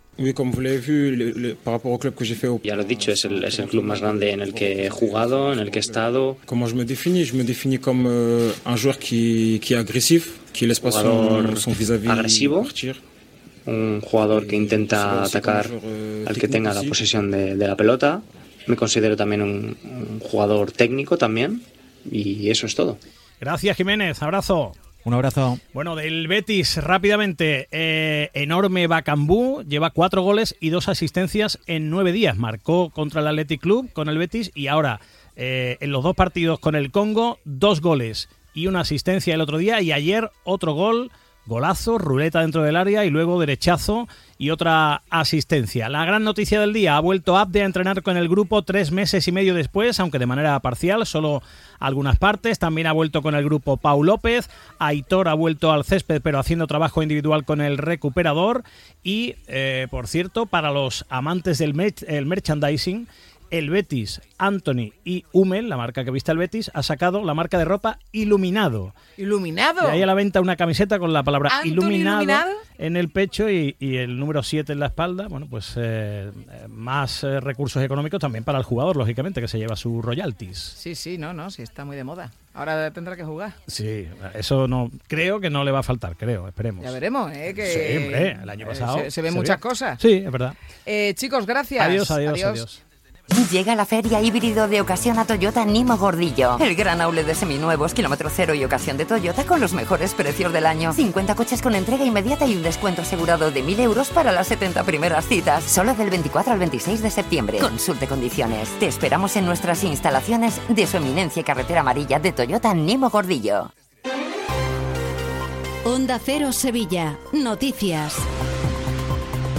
Ya lo he dicho, es el, es el club más grande en el que he jugado, en el que he estado. ¿Cómo me defino? Me defino como un jugador que, que es agresivo, que les pasa jugador son vis-à-vis agresivo, un jugador que intenta atacar al que tenga la posesión de, de la pelota. Me considero también un, un jugador técnico también, y eso es todo. Gracias, Jiménez, abrazo. Un abrazo. Bueno, del Betis, rápidamente, eh, enorme Bakambu, lleva cuatro goles y dos asistencias en nueve días. Marcó contra el Athletic Club con el Betis, y ahora eh, en los dos partidos con el Congo, dos goles y una asistencia el otro día, y ayer otro gol, golazo, ruleta dentro del área y luego derechazo y otra asistencia. La gran noticia del día: ha vuelto Abde a entrenar con el grupo tres meses y medio después, aunque de manera parcial, solo algunas partes. También ha vuelto con el grupo Pau López. Aitor ha vuelto al césped, pero haciendo trabajo individual con el recuperador. Y, eh, por cierto, para los amantes del mer- el merchandising, el Betis, Anthony y Hummel, la marca que viste el Betis, ha sacado la marca de ropa Iluminado. ¿Iluminado? Y ahí a la venta una camiseta con la palabra iluminado, iluminado en el pecho y, y el número siete en la espalda. Bueno, pues eh, más eh, recursos económicos también para el jugador, lógicamente, que se lleva sus royalties. Sí, sí, no, no, sí, está muy de moda. Ahora tendrá que jugar. Sí, eso no creo que no le va a faltar, creo, esperemos. Ya veremos, ¿eh? Que, sí, hombre, el año pasado. Eh, se, se ven se muchas vio. cosas. Sí, es verdad. Eh, chicos, gracias. Adiós, adiós, adiós. adiós. Llega la feria híbrido de ocasión a Toyota Nimo Gordillo. El gran outlet de seminuevos, kilómetro cero y ocasión de Toyota con los mejores precios del año. cincuenta coches con entrega inmediata y un descuento asegurado de mil euros para las setenta primeras citas. Solo del veinticuatro al veintiséis de septiembre. Consulte condiciones. Te esperamos en nuestras instalaciones de su eminencia carretera amarilla de Toyota Nimo Gordillo. Onda Cero Sevilla. Noticias.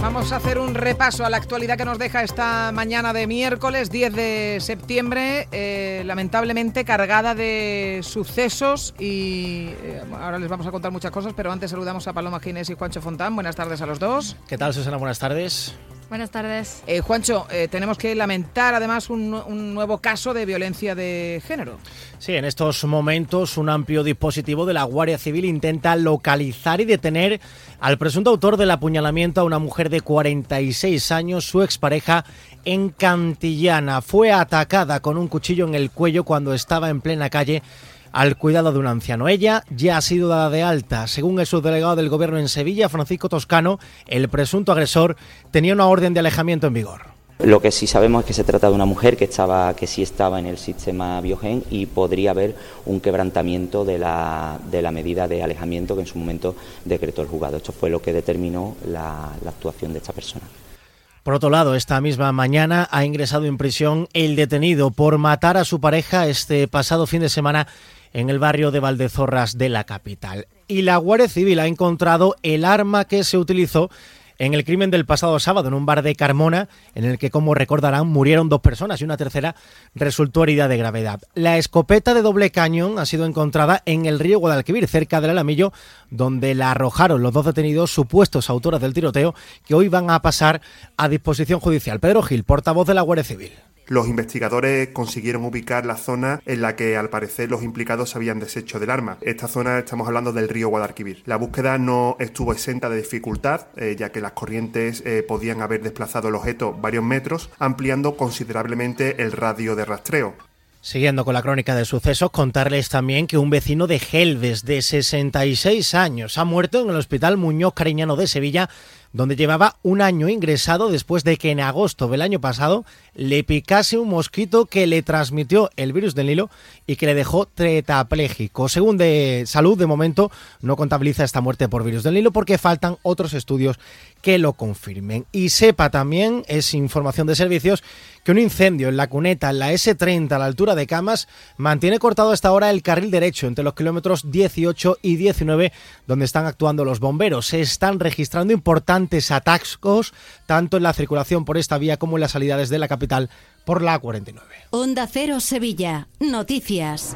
Vamos a hacer un repaso a la actualidad que nos deja esta mañana de miércoles diez de septiembre, eh, lamentablemente cargada de sucesos y eh, ahora les vamos a contar muchas cosas, pero antes saludamos a Paloma Ginés y Juancho Fontán. Buenas tardes a los dos. ¿Qué tal, Susana? Buenas tardes. Buenas tardes. Eh, Juancho, eh, tenemos que lamentar además un, un nuevo caso de violencia de género. Sí, en estos momentos un amplio dispositivo de la Guardia Civil intenta localizar y detener al presunto autor del apuñalamiento a una mujer de cuarenta y seis años, su expareja, en Cantillana. Fue atacada con un cuchillo en el cuello cuando estaba en plena calle al cuidado de un anciano. Ella ya ha sido dada de alta. Según el subdelegado del Gobierno en Sevilla, Francisco Toscano, el presunto agresor tenía una orden de alejamiento en vigor. Lo que sí sabemos es que se trata de una mujer que estaba, que sí estaba en el sistema Biogen y podría haber un quebrantamiento de la, de la medida de alejamiento que en su momento decretó el juzgado. Esto fue lo que determinó la, la actuación de esta persona. Por otro lado, esta misma mañana ha ingresado en prisión el detenido por matar a su pareja este pasado fin de semana en el barrio de Valdezorras de la capital. Y la Guardia Civil ha encontrado el arma que se utilizó en el crimen del pasado sábado en un bar de Carmona, en el que, como recordarán, murieron dos personas y una tercera resultó herida de gravedad. La escopeta de doble cañón ha sido encontrada en el río Guadalquivir, cerca del Alamillo, donde la arrojaron los dos detenidos supuestos autores del tiroteo, que hoy van a pasar a disposición judicial. Pedro Gil, portavoz de la Guardia Civil. Los investigadores consiguieron ubicar la zona en la que al parecer los implicados se habían deshecho del arma. Esta zona, estamos hablando del río Guadalquivir. La búsqueda no estuvo exenta de dificultad, eh, ya que las corrientes eh, podían haber desplazado el objeto varios metros, ampliando considerablemente el radio de rastreo. Siguiendo con la crónica de sucesos, contarles también que un vecino de Gelbes, de sesenta y seis años, ha muerto en el Hospital Muñoz Cariñano de Sevilla, donde llevaba un año ingresado después de que en agosto del año pasado le picase un mosquito que le transmitió el virus del Nilo y que le dejó tetrapléjico. Según de Salud, de momento no contabiliza esta muerte por virus del Nilo porque faltan otros estudios que lo confirmen. Y sepa también, es información de servicios, que un incendio en la cuneta, en la ese treinta, a la altura de Camas, mantiene cortado hasta ahora el carril derecho entre los kilómetros dieciocho y diecinueve, donde están actuando los bomberos. Se están registrando importantes atascos, tanto en la circulación por esta vía como en las salida desde la capital por la A cuarenta y nueve. Onda Cero Sevilla. Noticias.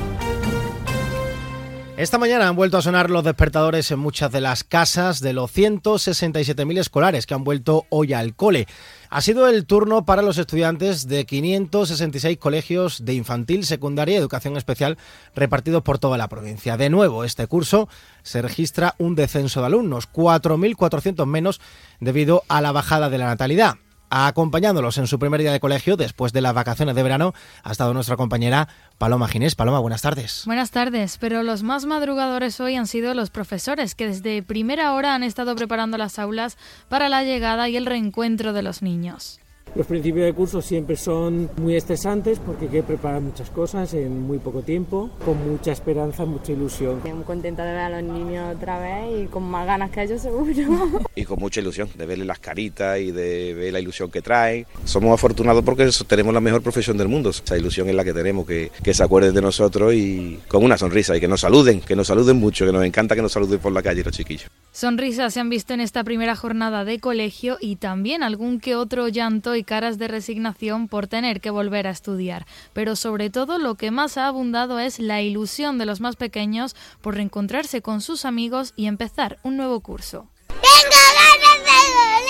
Esta mañana han vuelto a sonar los despertadores en muchas de las casas de los ciento sesenta y siete mil escolares que han vuelto hoy al cole. Ha sido el turno para los estudiantes de quinientos sesenta y seis colegios de infantil, secundaria y educación especial repartidos por toda la provincia. De nuevo, este curso se registra un descenso de alumnos, cuatro mil cuatrocientos menos debido a la bajada de la natalidad. Acompañándolos en su primer día de colegio después de las vacaciones de verano ha estado nuestra compañera Paloma Ginés. Paloma, buenas tardes. Buenas tardes, pero los más madrugadores hoy han sido los profesores, que desde primera hora han estado preparando las aulas para la llegada y el reencuentro de los niños. Los principios de curso siempre son muy estresantes porque hay que preparar muchas cosas en muy poco tiempo, con mucha esperanza, mucha ilusión. Estoy muy contenta de ver a los niños otra vez y con más ganas que ellos seguro. Y con mucha ilusión de verles las caritas y de ver la ilusión que traen. Somos afortunados porque tenemos la mejor profesión del mundo. Esa ilusión es la que tenemos, que, que se acuerden de nosotros y con una sonrisa y que nos saluden, que nos saluden mucho, que nos encanta que nos saluden por la calle los chiquillos. Sonrisas se han visto en esta primera jornada de colegio y también algún que otro llanto y caras de resignación por tener que volver a estudiar. Pero sobre todo lo que más ha abundado es la ilusión de los más pequeños por reencontrarse con sus amigos y empezar un nuevo curso. ¡Tengo ganas de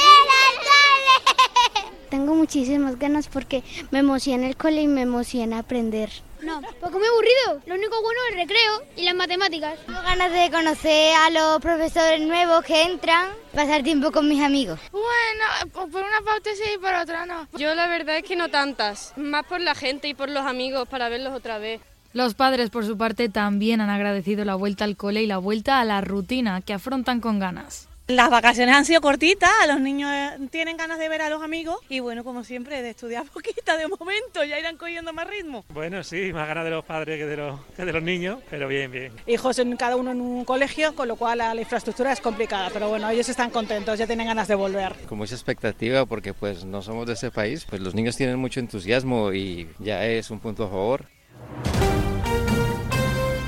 volver al cole! Tengo muchísimas ganas porque me emociona el cole y me emociona aprender. No, porque me he aburrido. Lo único bueno es el recreo y las matemáticas. Tengo ganas de conocer a los profesores nuevos que entran, pasar tiempo con mis amigos. Bueno, por una parte sí y por otra no. Yo la verdad es que no tantas, más por la gente y por los amigos para verlos otra vez. Los padres, por su parte, también han agradecido la vuelta al cole y la vuelta a la rutina que afrontan con ganas. Las vacaciones han sido cortitas, los niños tienen ganas de ver a los amigos y bueno, como siempre, de estudiar poquita de momento, ya irán cogiendo más ritmo. Bueno, sí, más ganas de los padres que de los, que de los niños, pero bien, bien. Hijos en cada uno en un colegio, con lo cual la, la infraestructura es complicada, pero bueno, ellos están contentos, ya tienen ganas de volver. Con mucha expectativa porque pues no somos de ese país, pues los niños tienen mucho entusiasmo y ya es un punto a favor.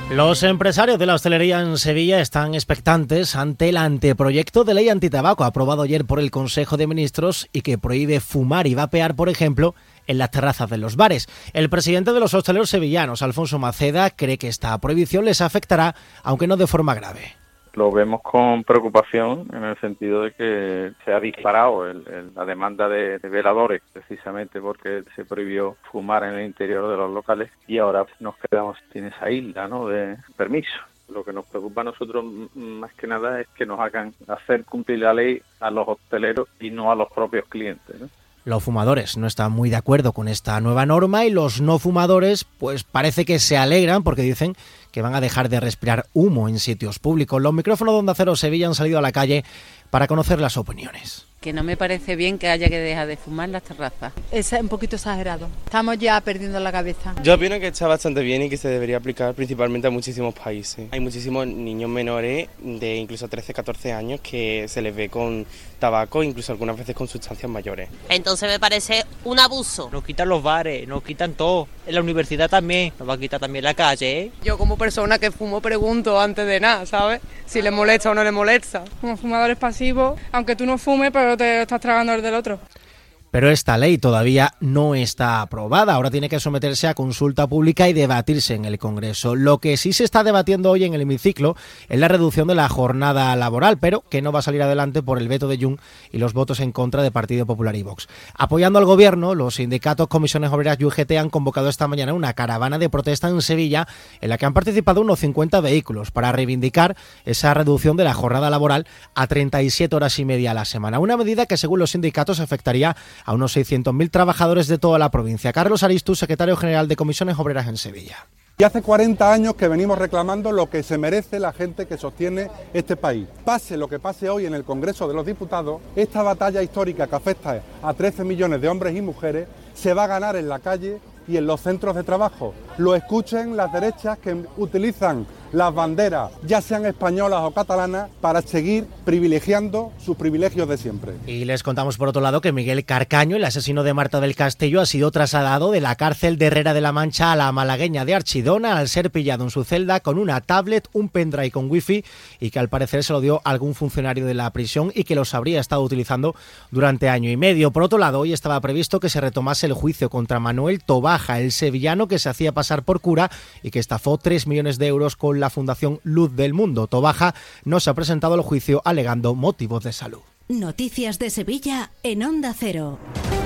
Los empresarios de la hostelería en Sevilla están expectantes ante el anteproyecto de ley antitabaco aprobado ayer por el Consejo de Ministros y que prohíbe fumar y vapear, por ejemplo, en las terrazas de los bares. El presidente de los hosteleros sevillanos, Alfonso Maceda, cree que esta prohibición les afectará, aunque no de forma grave. Lo vemos con preocupación en el sentido de que se ha disparado el, el, la demanda de, de veladores, precisamente porque se prohibió fumar en el interior de los locales y ahora nos quedamos sin esa isla, ¿no?, de permiso. Lo que nos preocupa a nosotros más que nada es que nos hagan hacer cumplir la ley a los hosteleros y no a los propios clientes, ¿no? Los fumadores no están muy de acuerdo con esta nueva norma y los no fumadores pues parece que se alegran porque dicen que van a dejar de respirar humo en sitios públicos. Los micrófonos de Onda Cero Sevilla han salido a la calle para conocer las opiniones. Que no me parece bien que haya que dejar de fumar en las terrazas. Es un poquito exagerado. Estamos ya perdiendo la cabeza. Yo opino que está bastante bien y que se debería aplicar principalmente a muchísimos países. Hay muchísimos niños menores de incluso trece, catorce años que se les ve con tabaco, incluso algunas veces con sustancias mayores. Entonces me parece un abuso. Nos quitan los bares, nos quitan todo. En la universidad también, nos va a quitar también la calle, ¿eh? Yo como persona que fumo pregunto antes de nada, ¿sabes? Si le molesta o no le molesta. Como fumadores pasivos, aunque tú no fumes, pero te estás tragando el del otro. Pero esta ley todavía no está aprobada. Ahora tiene que someterse a consulta pública y debatirse en el Congreso. Lo que sí se está debatiendo hoy en el hemiciclo es la reducción de la jornada laboral, pero que no va a salir adelante por el veto de Junts y los votos en contra de Partido Popular y Vox. Apoyando al Gobierno, los sindicatos, comisiones obreras y U G T han convocado esta mañana una caravana de protesta en Sevilla en la que han participado unos cincuenta vehículos para reivindicar esa reducción de la jornada laboral a treinta y siete horas y media a la semana. Una medida que, según los sindicatos, afectaría a unos seiscientos mil trabajadores de toda la provincia. Carlos Aristus, secretario general de Comisiones Obreras en Sevilla. Y hace cuarenta años que venimos reclamando lo que se merece la gente que sostiene este país. Pase lo que pase hoy en el Congreso de los Diputados, esta batalla histórica que afecta a trece millones de hombres y mujeres se va a ganar en la calle y en los centros de trabajo. Lo escuchen las derechas que utilizan las banderas, ya sean españolas o catalanas, para seguir privilegiando sus privilegios de siempre. Y les contamos por otro lado que Miguel Carcaño, el asesino de Marta del Castillo, ha sido trasladado de la cárcel de Herrera de la Mancha a la malagueña de Archidona al ser pillado en su celda con una tablet, un pendrive con wifi y que al parecer se lo dio algún funcionario de la prisión y que los habría estado utilizando durante año y medio. Por otro lado, hoy estaba previsto que se retomase el juicio contra Manuel Tobaja, el sevillano que se hacía pasar por cura y que estafó tres millones de euros con la Fundación Luz del Mundo. Tobaja no se ha presentado al juicio alegando motivos de salud. Noticias de Sevilla en Onda Cero.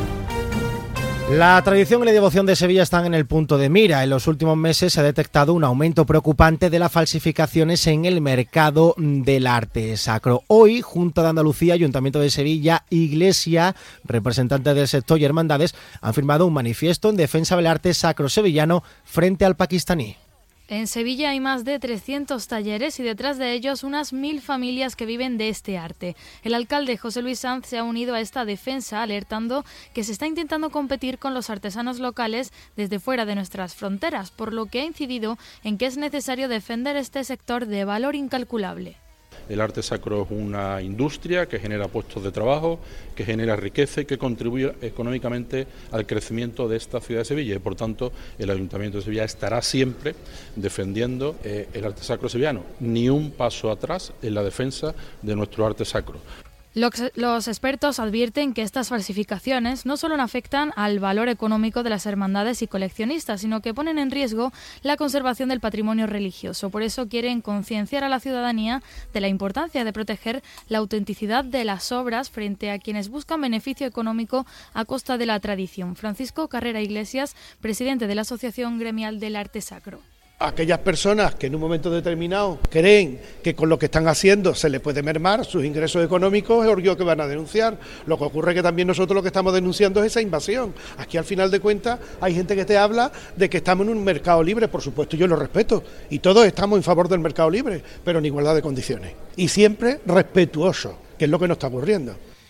La tradición y la devoción de Sevilla están en el punto de mira. En los últimos meses se ha detectado un aumento preocupante de las falsificaciones en el mercado del arte sacro. Hoy, Junta de Andalucía, Ayuntamiento de Sevilla, Iglesia, representantes del sector y hermandades han firmado un manifiesto en defensa del arte sacro sevillano frente al pakistaní. En Sevilla hay más de trescientos talleres y detrás de ellos unas mil familias que viven de este arte. El alcalde José Luis Sanz se ha unido a esta defensa alertando que se está intentando competir con los artesanos locales desde fuera de nuestras fronteras, por lo que ha incidido en que es necesario defender este sector de valor incalculable. El arte sacro es una industria que genera puestos de trabajo, que genera riqueza y que contribuye económicamente al crecimiento de esta ciudad de Sevilla y por tanto el Ayuntamiento de Sevilla estará siempre defendiendo eh, el arte sacro sevillano, ni un paso atrás en la defensa de nuestro arte sacro. Los, los expertos advierten que estas falsificaciones no solo afectan al valor económico de las hermandades y coleccionistas, sino que ponen en riesgo la conservación del patrimonio religioso. Por eso quieren concienciar a la ciudadanía de la importancia de proteger la autenticidad de las obras frente a quienes buscan beneficio económico a costa de la tradición. Francisco Carrera Iglesias, presidente de la Asociación Gremial del Arte Sacro. Aquellas personas que en un momento determinado creen que con lo que están haciendo se les puede mermar sus ingresos económicos, es obvio que van a denunciar. Lo que ocurre es que también nosotros lo que estamos denunciando es esa invasión. Aquí al final de cuentas hay gente que te habla de que estamos en un mercado libre, por supuesto yo lo respeto, y todos estamos en favor del mercado libre, pero en igualdad de condiciones. Y siempre respetuoso, que es lo que nos está ocurriendo.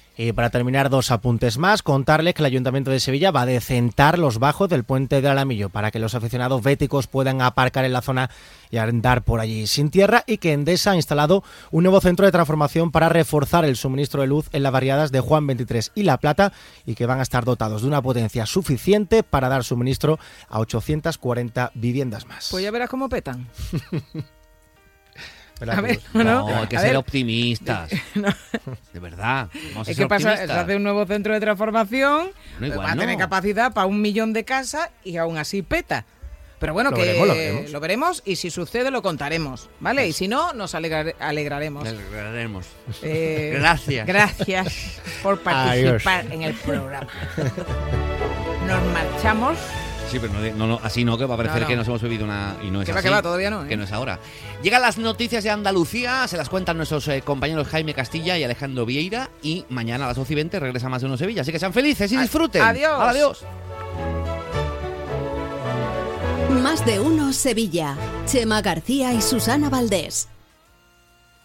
Y para terminar, dos apuntes más. Contarles que el Ayuntamiento de Sevilla va a decentar los bajos del puente del Alamillo para que los aficionados béticos puedan aparcar en la zona y andar por allí sin tierra, y que Endesa ha instalado un nuevo centro de transformación para reforzar el suministro de luz en las barriadas de Juan veintitrés y La Plata, y que van a estar dotados de una potencia suficiente para dar suministro a ochocientas cuarenta viviendas más. Pues ya verás cómo petan. A ver, no, no, hay que ser optimistas. No. De verdad. Vamos a es ser que pasa, optimistas. se hace un nuevo centro de transformación, no, igual va a no. tener capacidad para un millón de casas y aún así peta. Pero bueno, lo que veremos, lo veremos. lo veremos y si sucede lo contaremos, ¿vale? Y si no, nos alegra- alegraremos. Alegraremos. Eh, gracias. Gracias por participar Adiós. en el programa. Nos marchamos. Sí, pero no, no, no, así no, que va a parecer No, no. que nos hemos bebido una... Y no es Que va, así, que va, todavía no, ¿eh? Que no es ahora. Llegan las noticias de Andalucía, se las cuentan nuestros eh, compañeros Jaime Castilla y Alejandro Vieira, y mañana a las doce y veinte regresa Más de Uno Sevilla. Así que sean felices y disfruten. Adiós. Adiós. Más de Uno Sevilla. Chema García y Susana Valdés.